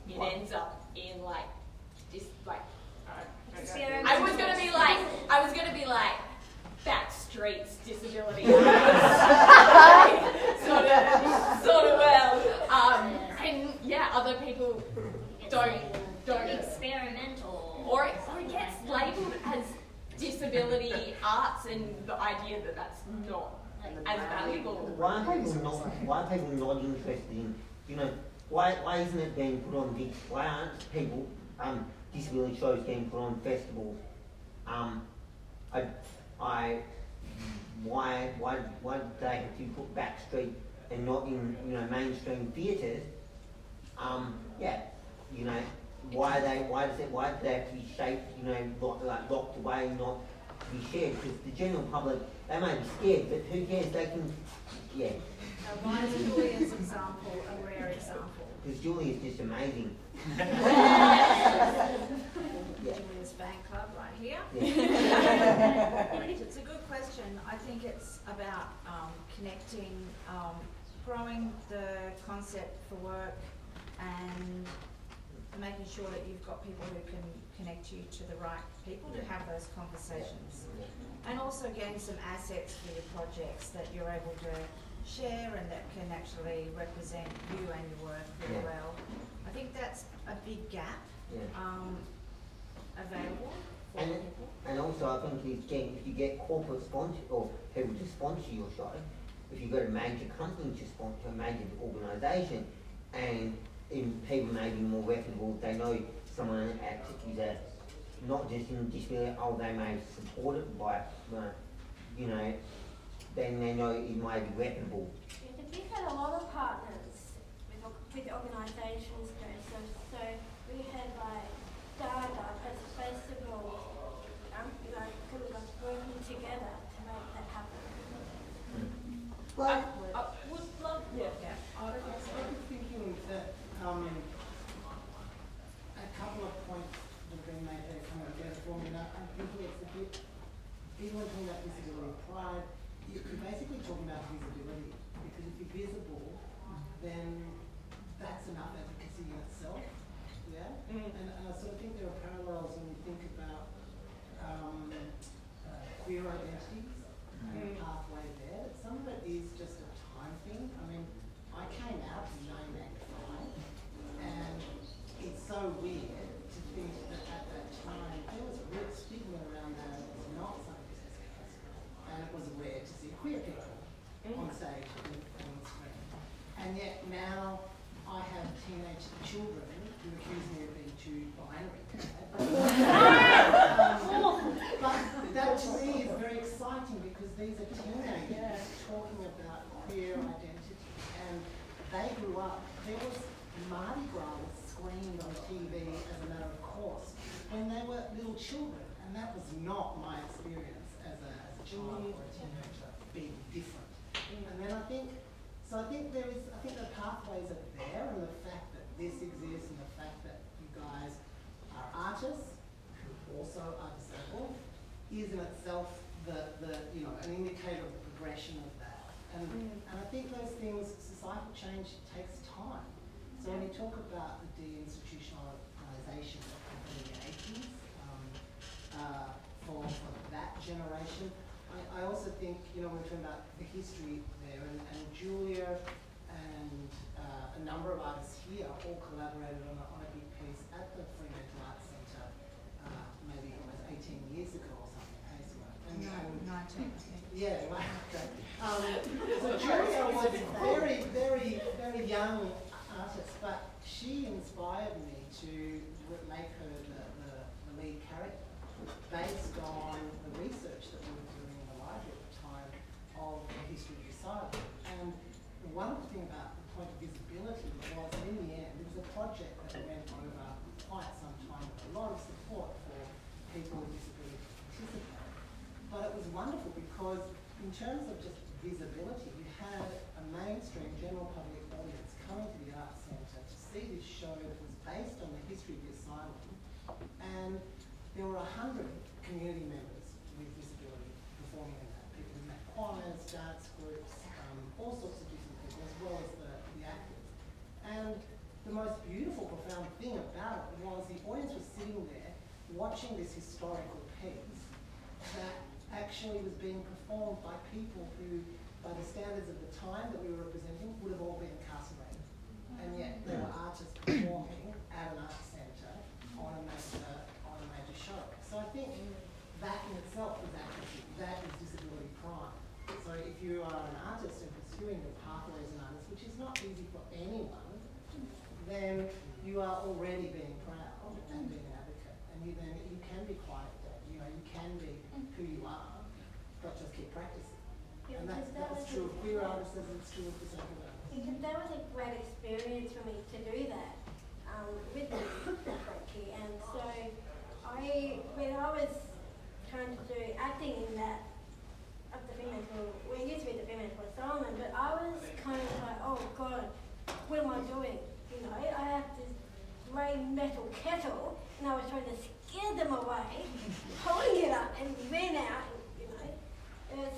[SPEAKER 1] it
[SPEAKER 7] What?
[SPEAKER 1] ends up in like this like I don't know.
[SPEAKER 3] Experiment.
[SPEAKER 1] I was gonna be like I was gonna be like back streets disability artists. sort of sort of well. Um, and yeah, other people don't don't
[SPEAKER 3] Experimental.
[SPEAKER 1] or it, or it gets labelled as disability arts, and the idea that that's not as valuable.
[SPEAKER 7] Why are people not? Why are people not interested in? You know, why why isn't it being put on big? Why aren't people um disability shows getting put on festivals? Um, I I why why why do they have to put backstreet and not in you know mainstream theatres? Um, yeah, you know. Why they? Why does it? Why do they have to be shaped? You know, locked, like locked away, not be shared? Because the general public, they may be scared, but who cares? They can, yeah.
[SPEAKER 8] Now, why is Julia's example a rare example?
[SPEAKER 7] Because Julie is just amazing. Yeah.
[SPEAKER 8] Julia's fan club right here.
[SPEAKER 7] Yeah.
[SPEAKER 8] It's a good question. I think it's about um, connecting, um, growing the concept for work, and making sure that you've got people who can connect you to the right people to have those conversations. And also getting some assets for your projects that you're able to share and that can actually represent you and your work really
[SPEAKER 7] Yeah.
[SPEAKER 8] well. I think that's a big gap
[SPEAKER 7] Yeah.
[SPEAKER 8] um, available for
[SPEAKER 7] And,
[SPEAKER 8] people.
[SPEAKER 7] and also I think it's getting, if you get corporate sponsor or people to sponsor your show, if you've got a major company to sponsor, a major organisation, and in people may be more reputable, they know someone at is a not just in disability, oh they may support it by uh, you know, then they know it might be reputable.
[SPEAKER 4] Yeah, we've had a lot of partners with, org- with organisations though, so, so we had like Dada as a festival, um, you know, kind of like working together to make that happen.
[SPEAKER 2] Well,
[SPEAKER 1] I, I would love yeah.
[SPEAKER 8] Yeah.
[SPEAKER 2] I I was thinking that um, a couple of points have been made there coming together for me. Now, I'm thinking it's a bit, even when talking about disability pride, you- you're basically talking about visibility. Because if you're visible, then that's enough advocacy in itself. Yeah?
[SPEAKER 1] Mm.
[SPEAKER 2] And, and I sort of think there are parallels when you think about um, uh, queer identities and the
[SPEAKER 1] Mm.
[SPEAKER 2] pathway there. Some of it is just a time thing. I mean, I came out in nineteen eighty-five, and it's so weird to think that at that time there was real stigma around that. It was not something to discuss, and it was rare to see queer people on stage and on screen. And yet now I have teenage children who accuse me of being too binary. um, but that to me is very exciting because these are teenagers talking about queer identity, and they grew up. There was Mardi Gras was screened on T V as a matter of course when they were little children, and that was not my experience as a, as a child or a teenager being different. And then I think, so I think there is, I think the pathways are there, and the fact that this exists and the fact that you guys are artists who also are disabled is in itself the, the you know, an indicator of the progression of that. And, and I think those things, societal change takes time. So when you talk about the deinstitutionalisation of people in the eighties, um, uh, for, for that generation, I, I also think, you know, we're talking about the history there, and, and Julia and uh, a number of artists here all collaborated on a, on a big piece at the Fremantle Arts Centre, uh, maybe almost eighteen years ago or something, hey, Simone? And,
[SPEAKER 8] No,
[SPEAKER 2] and
[SPEAKER 8] nineteen, I think.
[SPEAKER 2] yeah, right, okay. Um, so Julia was a very, very, very young artist, but she inspired me to make her the, the, the lead character based on the research that we were doing in the library at the time of the history of asylum. And the wonderful thing about the point of visibility was, in the end, it was a project that went over quite some time with a lot of support for people with disability to participate. But it was wonderful because in terms of just visibility, you had a mainstream general public audience coming to the Arts Centre to see this show that was based on the history of the asylum, and there were a hundred community members with disability performing in that. People who made choirs, dance groups, um, all sorts of different people, as well as the, the actors. And the most beautiful, profound thing
[SPEAKER 10] watching this historical piece that actually was being performed by people who, by the standards of the time that we were representing, would have all been incarcerated. And yet there were artists performing at an arts centre on a major, on a major show. So I think that in itself is advocacy, that is disability pride. So if you are an artist and pursuing your pathway as an artist, which is not easy for anyone, then you are already being proud and being an advocate. And you then you can be quiet dead, you know, you can be who you are, but just keep practicing.
[SPEAKER 4] Yeah,
[SPEAKER 10] And that's,
[SPEAKER 4] that
[SPEAKER 10] that's
[SPEAKER 4] was
[SPEAKER 10] true
[SPEAKER 4] a-
[SPEAKER 10] of queer artists as it's true of disabled artists.
[SPEAKER 4] Because that was a great experience for me to do that um, with Frankie. And so I, when I was trying to do acting in that, of the Fremantle, well, it used to be the Fremantle Solomon, but I was kind of like, oh God, what am I doing? You know, I have this grey metal kettle, and I was trying to scare them away, holding it up, and ran out, you know. It was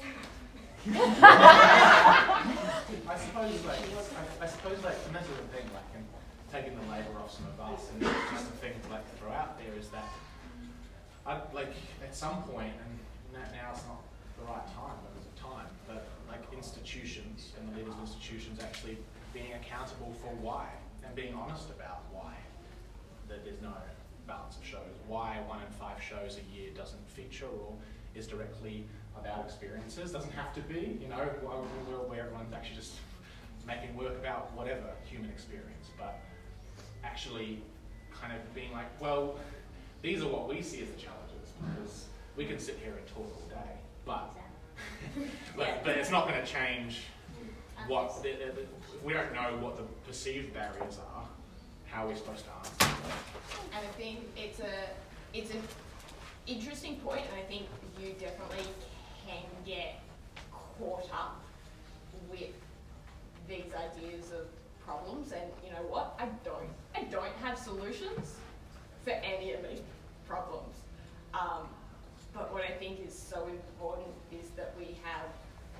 [SPEAKER 5] I suppose, like, I, I suppose, like, and that's the thing, like, and taking the labour off some of us, and just the thing to, like, throw out there is that, I, like, at some point, and now it's not the right time, but there's a time, but, like, institutions and the leaders of institutions actually being accountable for why, and being honest about why that there's no balance of shows, why one in five shows a year doesn't feature or is directly about experiences. Doesn't have to be, you know, why would we world where everyone's actually just making work about whatever human experience, but actually kind of being like, well, these are what we see as the challenges, because we can sit here and talk all day, but but, but it's not going to change what, the, the, if we don't know what the perceived barriers are, how are we supposed to answer?
[SPEAKER 1] And I think it's a it's an interesting point, and I think you definitely can get caught up with these ideas of problems. And you know what? I don't I don't have solutions for any of these problems. Um, but what I think is so important is that we have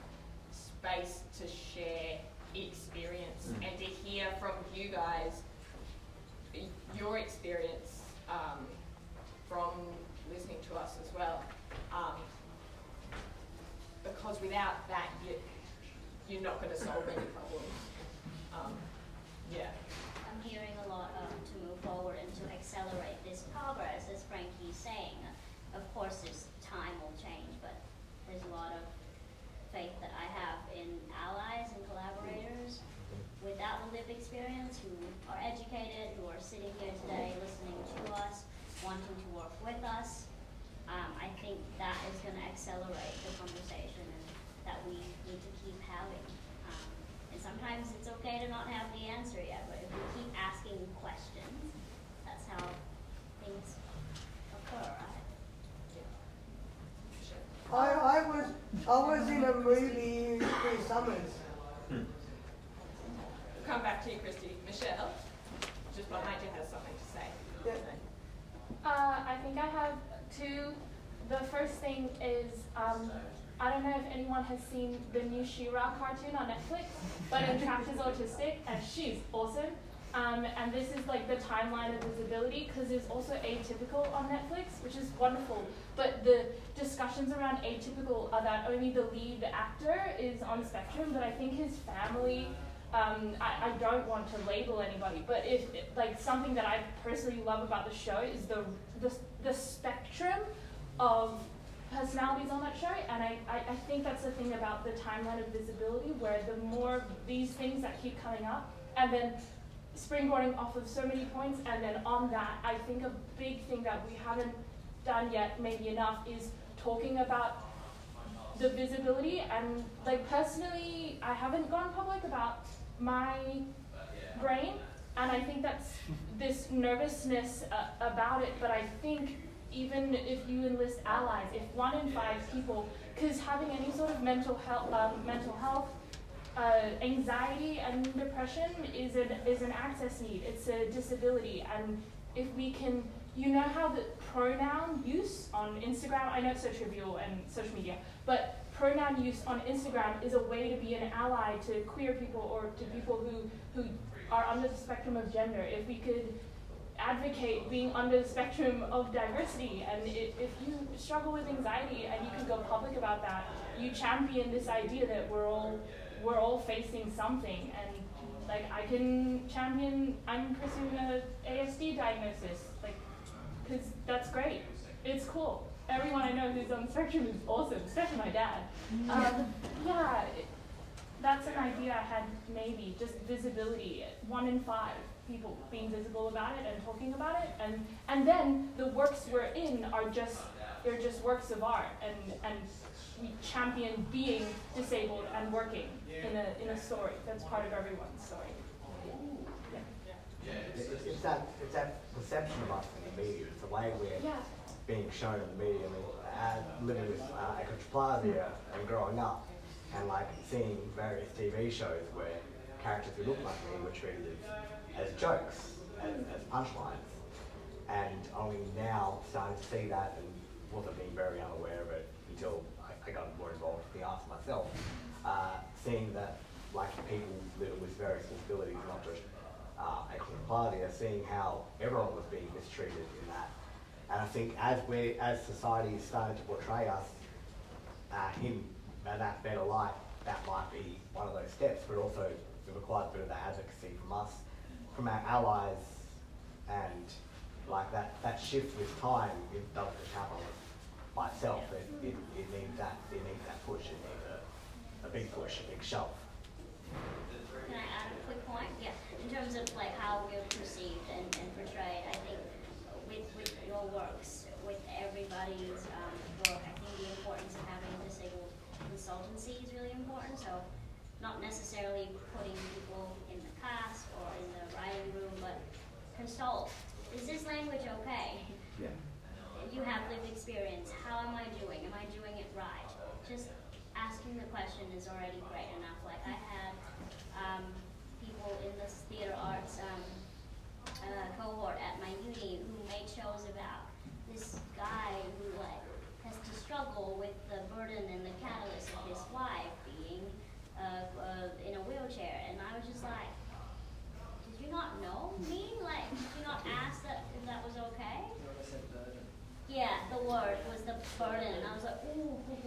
[SPEAKER 1] space to share experience mm. and to hear from you guys your experience um, from listening to us as well. Um, because without that, you, you're not going to solve any problems. Um, yeah.
[SPEAKER 3] I'm hearing a lot um, to move forward and to accelerate this progress, as Frankie's saying. Of course, this time will change, but there's a lot of faith that I have in allies and collaborators without the lived experience, who are educated, who are sitting here today listening to us, wanting to work with us. Um, I think that is going to accelerate the conversation and that we need to keep having. Um, and sometimes it's okay to not have the answer yet, but if we keep asking questions, that's how things occur, right?
[SPEAKER 11] I, I was I was in a movie three summers.
[SPEAKER 1] Come back to you, Christy. Michelle, just behind you, has something to say.
[SPEAKER 11] Yeah.
[SPEAKER 12] Uh, I think I have two. The first thing is, um, I don't know if anyone has seen the new She-Ra cartoon on Netflix, but Entrapped is autistic, and she's awesome. Um, and this is like the timeline of visibility, because there's also Atypical on Netflix, which is wonderful. But the discussions around Atypical are that only the lead actor is on the spectrum, but I think his family, um, I, I don't want to label anybody, but if like something that I personally love about the show is the the, the spectrum of personalities on that show, and I, I, I think that's the thing about the timeline of visibility, where the more these things that keep coming up, and then springboarding off of so many points, and then on that, I think a big thing that we haven't done yet, maybe enough, is talking about the visibility. And like personally, I haven't gone public about my brain, and I think that's this nervousness uh, about it, but I think even if you enlist allies, if one in five people, because having any sort of mental health, um, mental health, uh, anxiety and depression is an is an access need. It's a disability, and if we can, you know how the pronoun use on Instagram. I know it's so trivial and social media, but pronoun use on Instagram is a way to be an ally to queer people or to people who who are under the spectrum of gender. If we could advocate being under the spectrum of diversity, and it, if you struggle with anxiety and you can go public about that, you champion this idea that we're all we're all facing something. And like I can champion, I'm pursuing a A S D diagnosis, like, because that's great. It's cool. Everyone I know who's on the spectrum is awesome, especially my dad. Um, yeah, it, that's an idea I had maybe, just visibility. One in five people being visible about it and talking about it, and and then the works we're in are just they're just works of art, and and we champion being disabled and working in a in a story that's part of everyone's story.
[SPEAKER 13] Yeah. It's, it's that it's that perception of us in the media. It's the way we're
[SPEAKER 12] yeah.
[SPEAKER 13] being shown in the media. I mean, uh, living with uh, achondroplasia and growing up, and like seeing various T V shows where characters who look like me were treated as, as jokes, as, as punchlines, and only now starting to see that, and wasn't being very unaware of it until I, I got more involved with the arts myself. Uh, seeing that like people living with various disabilities, not just uh, achondroplasia, seeing how everyone was being mistreated in that. And I think as we, as society is starting to portray us uh, in that better light, that might be one of those steps, but also it requires a bit of that advocacy from us, from our allies, and like that, that shift with time, it doesn't just happen by itself. It, it, it needs that, it needs that push, it needs a, a big push, a big shove.
[SPEAKER 3] Can I add a quick point? Yeah, in terms of like how we're perceived and, and portrayed, I think with, with your works, with everybody's um, work, I think the importance of having a disabled consultancy is really important. So not necessarily putting people in the cast or in the writing room, but consult. Is this language okay?
[SPEAKER 13] Yeah.
[SPEAKER 3] You have lived experience. How am I doing? Am I doing it right? Just asking the question is already great enough. Like I had um, people in this theater arts um, uh, cohort at my uni who made shows about this guy who like has to struggle with the burden and the catalyst of his wife being uh, uh, in a wheelchair, and I was just like, did you not know me? Like, did you not ask that if that was okay? Yeah, the word was the burden, and I was like, ooh, ooh,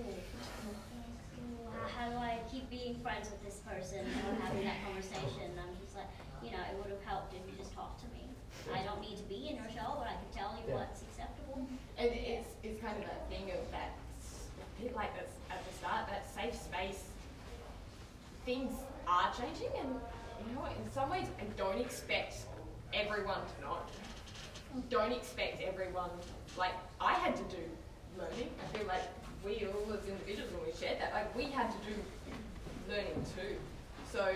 [SPEAKER 3] ooh, how do I keep being friends with this person or having that conversation? And I'm just like, you know, it would have helped if you just talked to me. I don't need to be in your show, but I can tell you
[SPEAKER 1] Yeah.
[SPEAKER 3] what's acceptable.
[SPEAKER 1] And it's, it's kind of that thing of that, a bit like this at the start, that safe space. Things are changing, and you know, in some ways, I don't expect everyone to not. Don't expect everyone, like, I had to do learning. I feel like we all as individuals, when we shared that, like, we had to do learning too. So,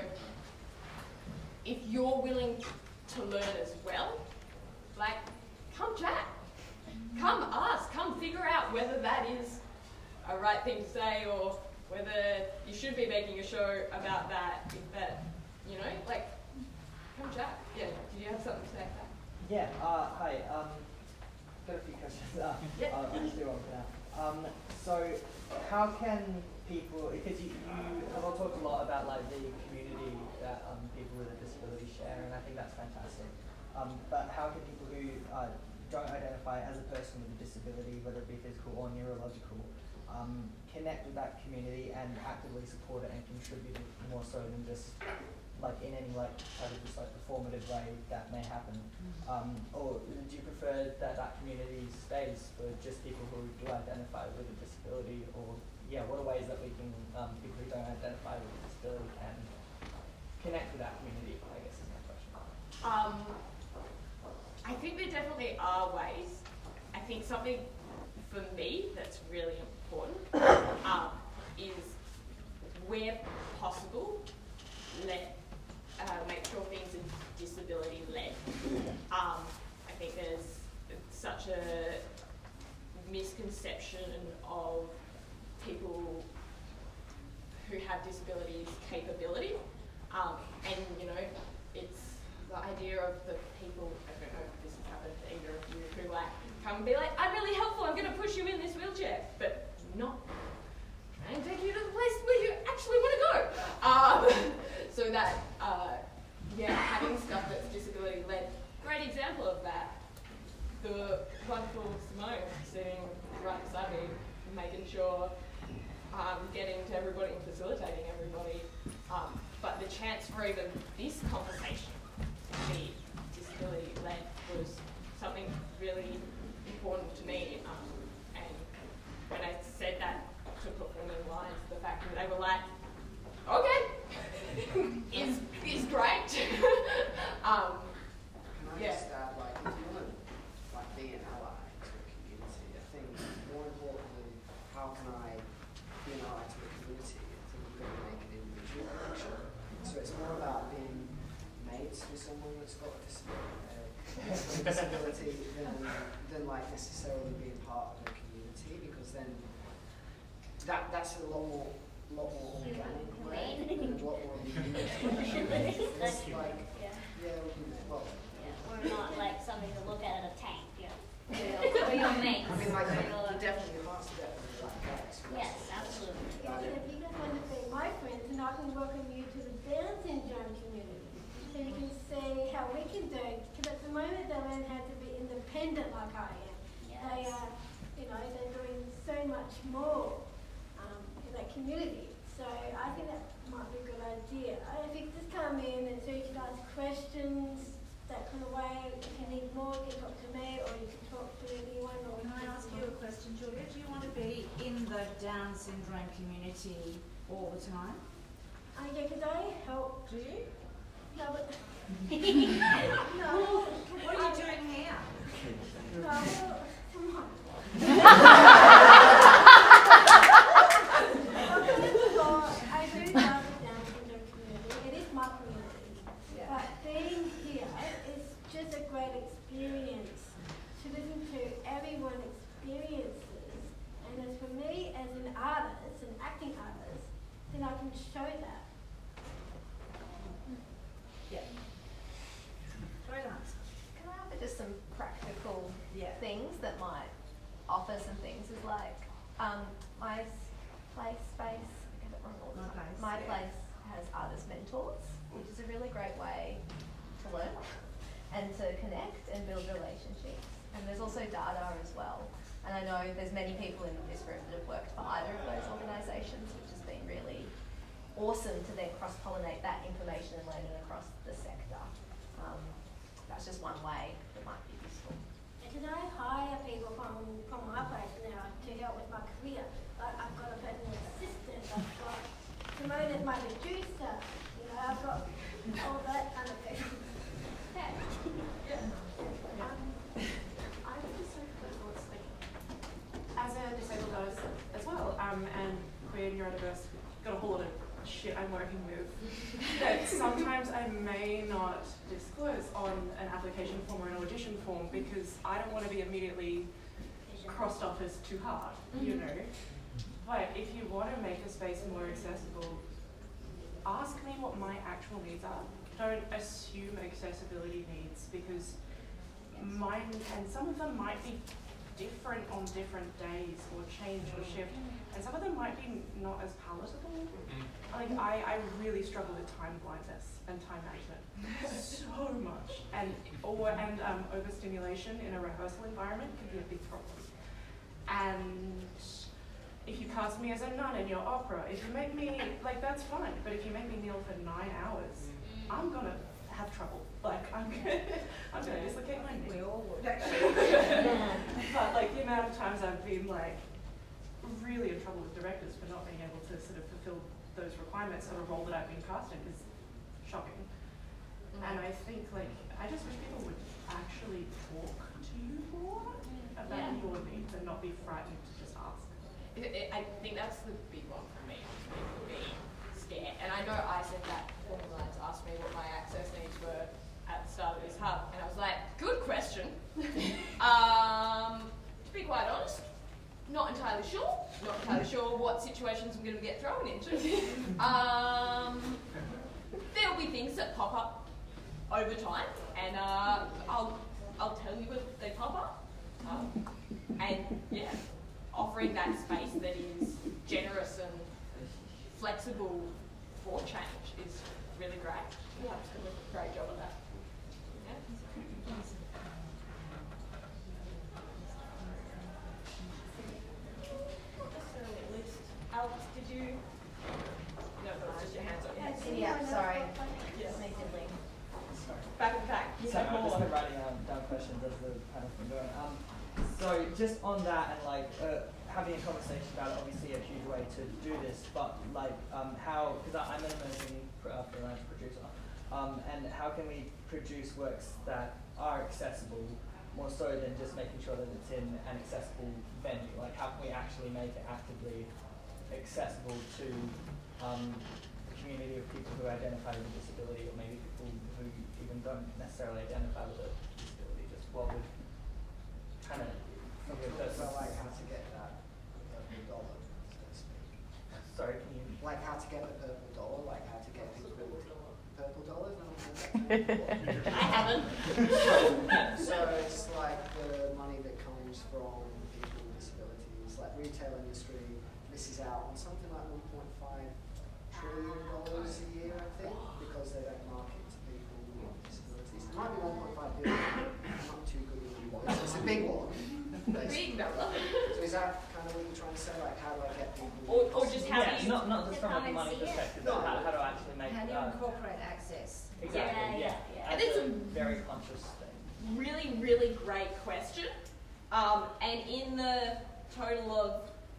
[SPEAKER 1] if you're willing to learn as well, like, come chat. Come ask, come figure out whether that is a right thing to say or whether you should be making a show about that, if that, you know, like, come chat. Yeah, did you have something to say about that?
[SPEAKER 14] Yeah, uh, hi, um, got a few questions. Uh,
[SPEAKER 1] Yeah.
[SPEAKER 14] I'll, I'll just do one for now. Um, so, how can people, because you, you have all talked a lot about like the community that um, people with a disability share, and I think that's fantastic. Um, but how can people who uh, don't identify as a person with a disability, whether it be physical or neurological, um, connect with that community and actively support it and contribute more so than just like in any like type of just like performative way that may happen, um, or do you prefer that that community stays for just people who do identify with a disability, or yeah, what are ways that we can um, people who don't identify with a disability can connect with that community? I guess is my question.
[SPEAKER 1] Um, I think there definitely are ways. I think something for me that's really important um, is where possible, let uh, make sure things are disability led. Um, I think there's such a misconception of people who have disabilities capability, um, and you know, it's the idea of the people, I don't know if this has happened to either of you, who like come and be like, I'm really helpful, I'm going to push you in this wheelchair, but not try and take you to the place where you actually want to go. Um, so that, uh, yeah, having stuff that's disability led, great example of that wonderful Simone sitting right beside me, making sure um, getting to everybody and facilitating everybody. Um, but the chance for even this conversation to be disability-led was something really important to me. Um, and when I said that to Performing Lines, the fact that they were like, okay, is is great. um,
[SPEAKER 2] Can I
[SPEAKER 1] yeah.
[SPEAKER 2] just add, like, if you want to like be an ally to a community, I think more importantly, how can I be an ally to a community? I think you've got to make an individual connection. So it's more about being mates with someone that's got a disability, uh, disability than, than like necessarily being part of a community, because then that that's a lot more lot more organic way and a lot more humane. It's like,
[SPEAKER 3] Yeah.
[SPEAKER 2] yeah, well,
[SPEAKER 3] Yeah, we're not like something to look at in a tank, you know. We're your mates.
[SPEAKER 2] I mean, like,
[SPEAKER 3] We're
[SPEAKER 2] you
[SPEAKER 3] your-
[SPEAKER 2] definitely hearts to death with black guys.
[SPEAKER 3] Yes, absolutely.
[SPEAKER 4] Yeah, and if you guys want to be my friends, and I can welcome you to the Down syndrome community, so you can see how we can do. Because at the moment they learn how to be independent like I am. They are, you know, they're doing so much more um, in that community. So I think that might be a good idea. If you just come in and so you can ask questions, that kind of way. If you need more, you can talk to me, or you can talk to anyone. Or
[SPEAKER 8] Can I ask you a question, Julia? Do you want to be in the Down syndrome community all the time?
[SPEAKER 4] Uh, yeah, could I help?
[SPEAKER 8] Do you?
[SPEAKER 4] No, but
[SPEAKER 8] No.
[SPEAKER 4] no.
[SPEAKER 8] What are you doing here?
[SPEAKER 4] No, well, come on. I do love the Down syndrome community. It is my community. But being here is just a great experience to listen to everyone's experiences. And as for me, as an artist, an acting artist, then I can show that.
[SPEAKER 8] Yeah. Great answer.
[SPEAKER 15] Can I offer just some practical
[SPEAKER 8] Yeah.
[SPEAKER 15] things that might offer some things? Is like um, my s- play space, I get it wrong all the
[SPEAKER 8] My
[SPEAKER 15] time.
[SPEAKER 8] Place,
[SPEAKER 15] My
[SPEAKER 8] yeah.
[SPEAKER 15] place has artist mentors, which is a really great way to learn and to connect and build relationships. And there's also data as well. And I know there's many people in this room that have worked for either of those organisations, which has been really awesome to then cross-pollinate that information and learning across the sector. Um, that's just one way that might be useful.
[SPEAKER 4] And can I hire people from, from my place now to help with my career? Like I've got a personal assistant, I've got Simone as my producer, you know, I've got all that kind of thing.
[SPEAKER 12] Yeah.
[SPEAKER 4] Yeah.
[SPEAKER 16] Um, I'm just so critical. It's like, as a disabled artist as well, um, and queer neurodiverse, got a whole lot of shit I'm working with that sometimes I may not disclose on an application form or an audition form because I don't want to be immediately crossed off as too hard, you know. But if you want to make a space more accessible, ask me what my actual needs are. Don't assume accessibility needs because mine, and some of them might be different on different days or change or shift, and some of them might be not as palatable. Like I, I really struggle with time blindness and time management so much, and or and um, overstimulation in a rehearsal environment can be a big problem. And if you cast me as a nun in your opera, if you make me like that's fine, but if you make me kneel for nine hours, I'm gonna have trouble. Like I'm gonna, I'm gonna dislocate my knee.
[SPEAKER 8] We all would actually.
[SPEAKER 16] But like the amount of times I've been like really in trouble with directors for not being able to sort of fulfill those requirements of a role that I've been cast in is shocking. And I think like I just wish people would actually talk to you more about
[SPEAKER 1] Yeah.
[SPEAKER 16] your needs and not be frightened to just ask.
[SPEAKER 1] It, it, I think that's the big one for me, people being scared. And I know I said that Performing Lines asked me what my access needs were at the start of this hub, and I was like, good question. um, to be quite honest, not entirely sure. Not entirely sure what situations I'm going to get thrown into. um, there'll be things that pop up over time, and uh, I'll I'll tell you when they pop up. Um, and yeah, offering that space that is generous and flexible for change is really great. Yeah, it's doing a great job of that. Yeah.
[SPEAKER 14] Sorry, I'm just writing down, down questions as the panel's been doing. Um, so just on that and like uh, having a conversation about it, obviously a huge way to do this, but like um, how, because I'm an emerging uh, freelance producer, um, and how can we produce works that are accessible more so than just making sure that it's in an accessible venue? Like how can we actually make it actively accessible to um, the community of people who identify with a disability, or maybe people who even don't necessarily identify with a disability? Just what would kind of from your personal,
[SPEAKER 2] like how to get that purple dollar, so to speak.
[SPEAKER 14] Sorry, can you
[SPEAKER 2] like how to get the purple dollar, like how to get people purple dollars? No one heard that term.
[SPEAKER 1] I haven't.
[SPEAKER 2] So it's like the money that comes from people with disabilities, like retail industry misses out on something like one point five trillion dollars a year, I think, because they don't market to people with disabilities. It might be one point five billion. I'm not too good with numbers. It's a big one.
[SPEAKER 1] Big number.
[SPEAKER 2] So is that kind of what you're trying to say? Like how do I get people?
[SPEAKER 1] Or, or just how
[SPEAKER 14] yeah,
[SPEAKER 1] do you?
[SPEAKER 14] not not just from like a money perspective, but how, how do I actually make
[SPEAKER 15] How do you
[SPEAKER 14] uh,
[SPEAKER 15] incorporate access?
[SPEAKER 14] exactly,
[SPEAKER 1] Yeah,
[SPEAKER 14] yeah.
[SPEAKER 1] yeah, yeah.
[SPEAKER 14] As
[SPEAKER 1] And it's
[SPEAKER 14] a
[SPEAKER 1] a-
[SPEAKER 14] very conscious thing.
[SPEAKER 1] Really, really great question. Um, and in the total of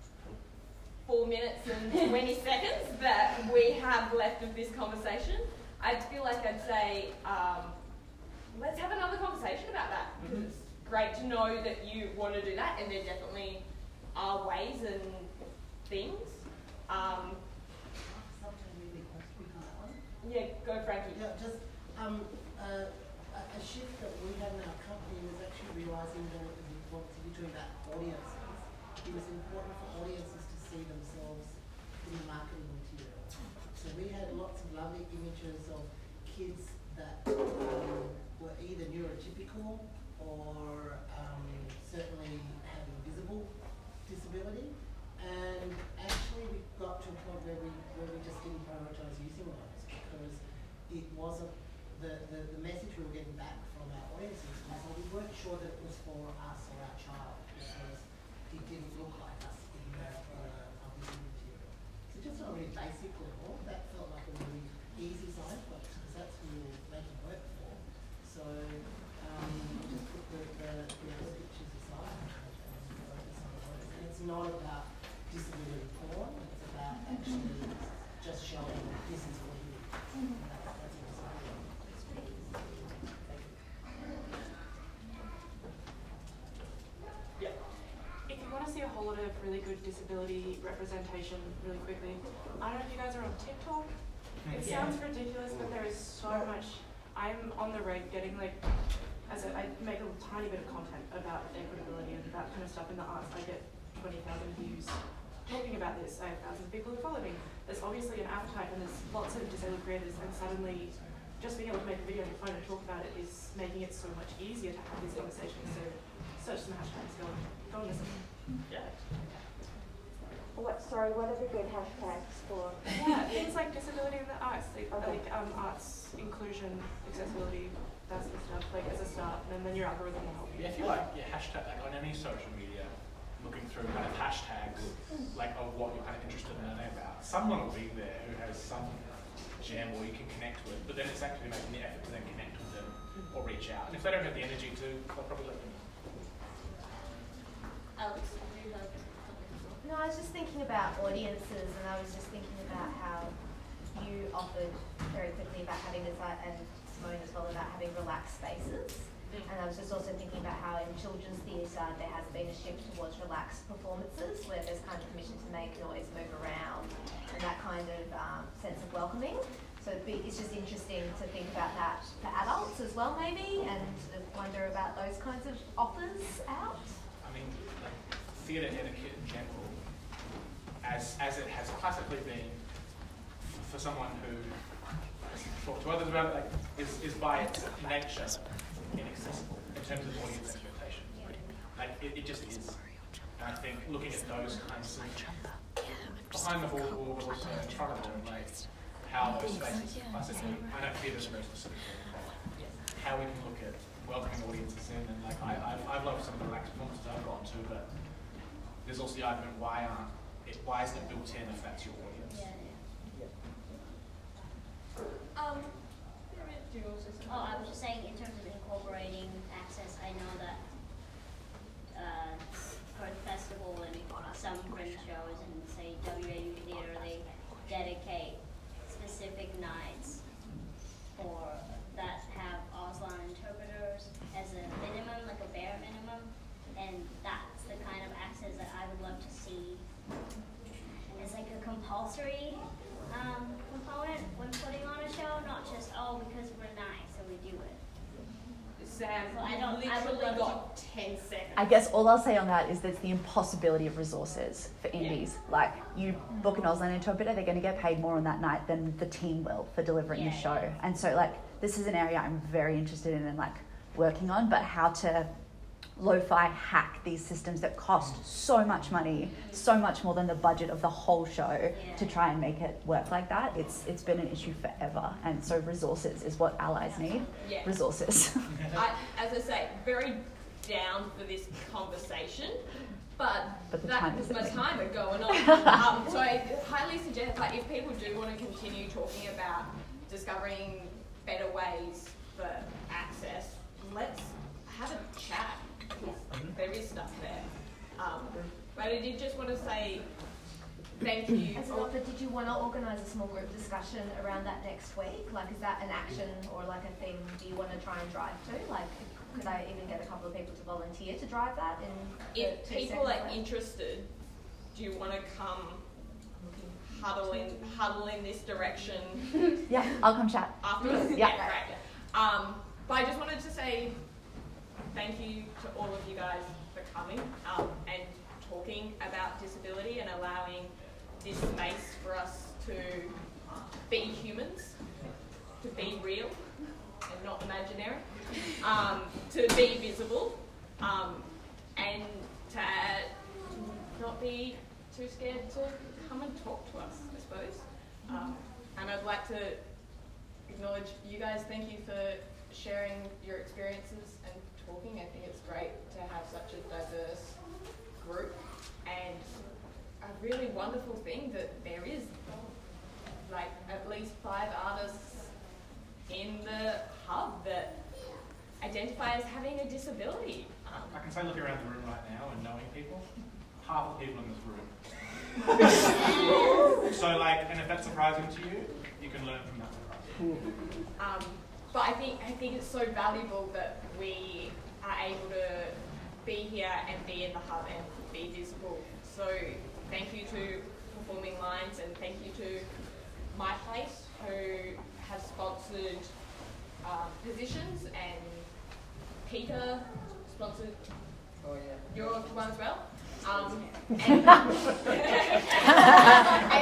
[SPEAKER 1] four minutes and twenty seconds that we have left of this conversation, I feel like I'd say um, let's have another conversation about that.
[SPEAKER 14] Mm-hmm.
[SPEAKER 1] It's great to know that you want to do that, and there definitely are ways and things. Um,
[SPEAKER 10] Something really quick on that one.
[SPEAKER 1] yeah, go Frankie.
[SPEAKER 10] Yeah, just um, uh, a a shift that we had in our company was actually realising that it was important to be doing about audiences. It was important for audiences to see themselves in the marketing material. So we had lots of lovely images of kids that um, were either neurotypical or um, certainly having visible disability. And actually we got to a point where we where we just didn't prioritise using those because it wasn't the, the, the message we were getting back from our audiences was that we weren't sure that it was for us or our child because it didn't look like us in the uh, publishing material. So just on a really basic level, that felt like a really easy signpost because that's who we were making work for. So um, just put the, the, you know, the pictures aside and, and focus on the words. And it's not about disability porn, it's about actually just showing this is what it is. And that's, that's exciting.
[SPEAKER 1] Yeah.
[SPEAKER 16] If you want to see a whole lot of really good disability representation really quickly, I don't know if you guys are on TikTok. It
[SPEAKER 1] Yeah.
[SPEAKER 16] sounds ridiculous, but there is so much. I'm on the reg getting like, as a, I make a tiny bit of content about equitability and that kind of stuff in the arts. I get twenty thousand views talking about this. I have thousands of people who follow me. There's obviously an appetite and there's lots of disabled creators, and suddenly just being able to make a video on your phone and talk about it is making it so much easier to have these conversations. So search some hashtags, go on, go and listen.
[SPEAKER 1] Yeah.
[SPEAKER 17] What, sorry, what are the good hashtags for?
[SPEAKER 16] Yeah, things like disability in the arts, like,
[SPEAKER 17] Okay.
[SPEAKER 16] like um, arts, inclusion, accessibility, that sort of stuff, like as a start, and then your algorithm will help you.
[SPEAKER 5] Yeah, if you like, yeah, hashtag, like on any social media, looking through kind of hashtags, like of what you're kind of interested in learning about, someone will be there who has some gem or you can connect with, but then it's actually making the effort to then connect with them or reach out. And if they don't have the energy to, they'll probably let them know.
[SPEAKER 3] Alex, do you have something as well?
[SPEAKER 15] No, I was just thinking about audiences, and I was just thinking about how you offered very quickly about having this, uh, and Simone as well, about having relaxed spaces. And I was just also thinking about how in children's theatre there has been a shift towards relaxed performances where there's kind of permission to make noise, move around, and that kind of um, sense of welcoming. So it'd be, it's just interesting to think about that for adults as well maybe, and to wonder about those kinds of offers out.
[SPEAKER 5] I mean, like, theatre etiquette in general, as as it has classically been for someone who has talked to others about it, like, is, is by its nature inaccessible in terms of audience expectations. Like, it, it just is. And I think looking at those kinds of behind the ball, but also in front of them, like how those spaces classically, I know theatre's very specifically, how we can look at welcoming audiences in, and like I, I've, I've loved some of the relaxed performances I've gone to, but there's also the argument why aren't it, why isn't it built in if that's your audience?
[SPEAKER 3] Um, do you also say something? Oh, I was just saying in terms of nights for that have Auslan interpreters as a minimum, like a bare minimum, and that's the kind of access that I would love to see as like a compulsory um, component when putting on a show, not just, oh, because we're nice so we do it.
[SPEAKER 1] Sam,
[SPEAKER 3] So I
[SPEAKER 1] you
[SPEAKER 3] don't- I would
[SPEAKER 1] literally
[SPEAKER 3] love
[SPEAKER 1] got ten seconds.
[SPEAKER 18] I guess all I'll say on that is there's the impossibility of resources for indies. Like, you book an Auslan interpreter, they're going to get paid more on that night than the team will for delivering
[SPEAKER 3] Yeah,
[SPEAKER 18] the show.
[SPEAKER 3] yeah.
[SPEAKER 18] And so, like, this is an area I'm very interested in and, like, working on, but how to lo-fi hack these systems that cost so much money, so much more than the budget of the whole show to try and make it work like that. It's It's been an issue forever. And so resources is what allies need.
[SPEAKER 1] Yeah.
[SPEAKER 18] Resources.
[SPEAKER 1] I, as I say, very down for this conversation, but,
[SPEAKER 18] But the
[SPEAKER 1] that
[SPEAKER 18] time
[SPEAKER 1] was
[SPEAKER 18] is
[SPEAKER 1] my
[SPEAKER 18] missing.
[SPEAKER 1] time of going on. um, so I highly suggest, like, if people do want to continue talking about discovering better ways for access, let's have a chat. There is stuff there. Um, but I did just want to say thank you.
[SPEAKER 15] As a doctor, did you want to organise a small group discussion around that next week? Like, is that an action or like a thing do you want to try and drive to? Like, could I even get a couple of people to volunteer to drive that? In
[SPEAKER 1] If
[SPEAKER 15] the two
[SPEAKER 1] people
[SPEAKER 15] seconds
[SPEAKER 1] are
[SPEAKER 15] left?
[SPEAKER 1] interested, do you want to come huddle in, huddle in this direction?
[SPEAKER 18] Yeah, I'll come chat.
[SPEAKER 1] Afterwards?
[SPEAKER 18] Yeah.
[SPEAKER 1] Yeah, great. Um, but I just wanted to say thank you to all of you guys for coming um, and talking about disability and allowing this space for us to be humans, to be real and not imaginary, um, to be visible, um, and to not be too scared to come and talk to us, I suppose. Um, and I'd like to acknowledge you guys. Thank you for sharing your experiences and talking. I think it's great to have such a diverse group, and a really wonderful thing that there is like at least five artists in the hub that identify as having a disability. Um,
[SPEAKER 5] I can say looking around the room right now and knowing people, half the people in this room. So like, and if that's surprising to you, you can learn from that surprise.
[SPEAKER 1] Um, but I think I think it's so valuable that we are able to be here and be in the hub and be visible. So thank you to Performing Lines and thank you to My Place, who have sponsored um, positions, and Peter sponsored
[SPEAKER 2] Oh yeah.
[SPEAKER 1] your one as well. Um, and,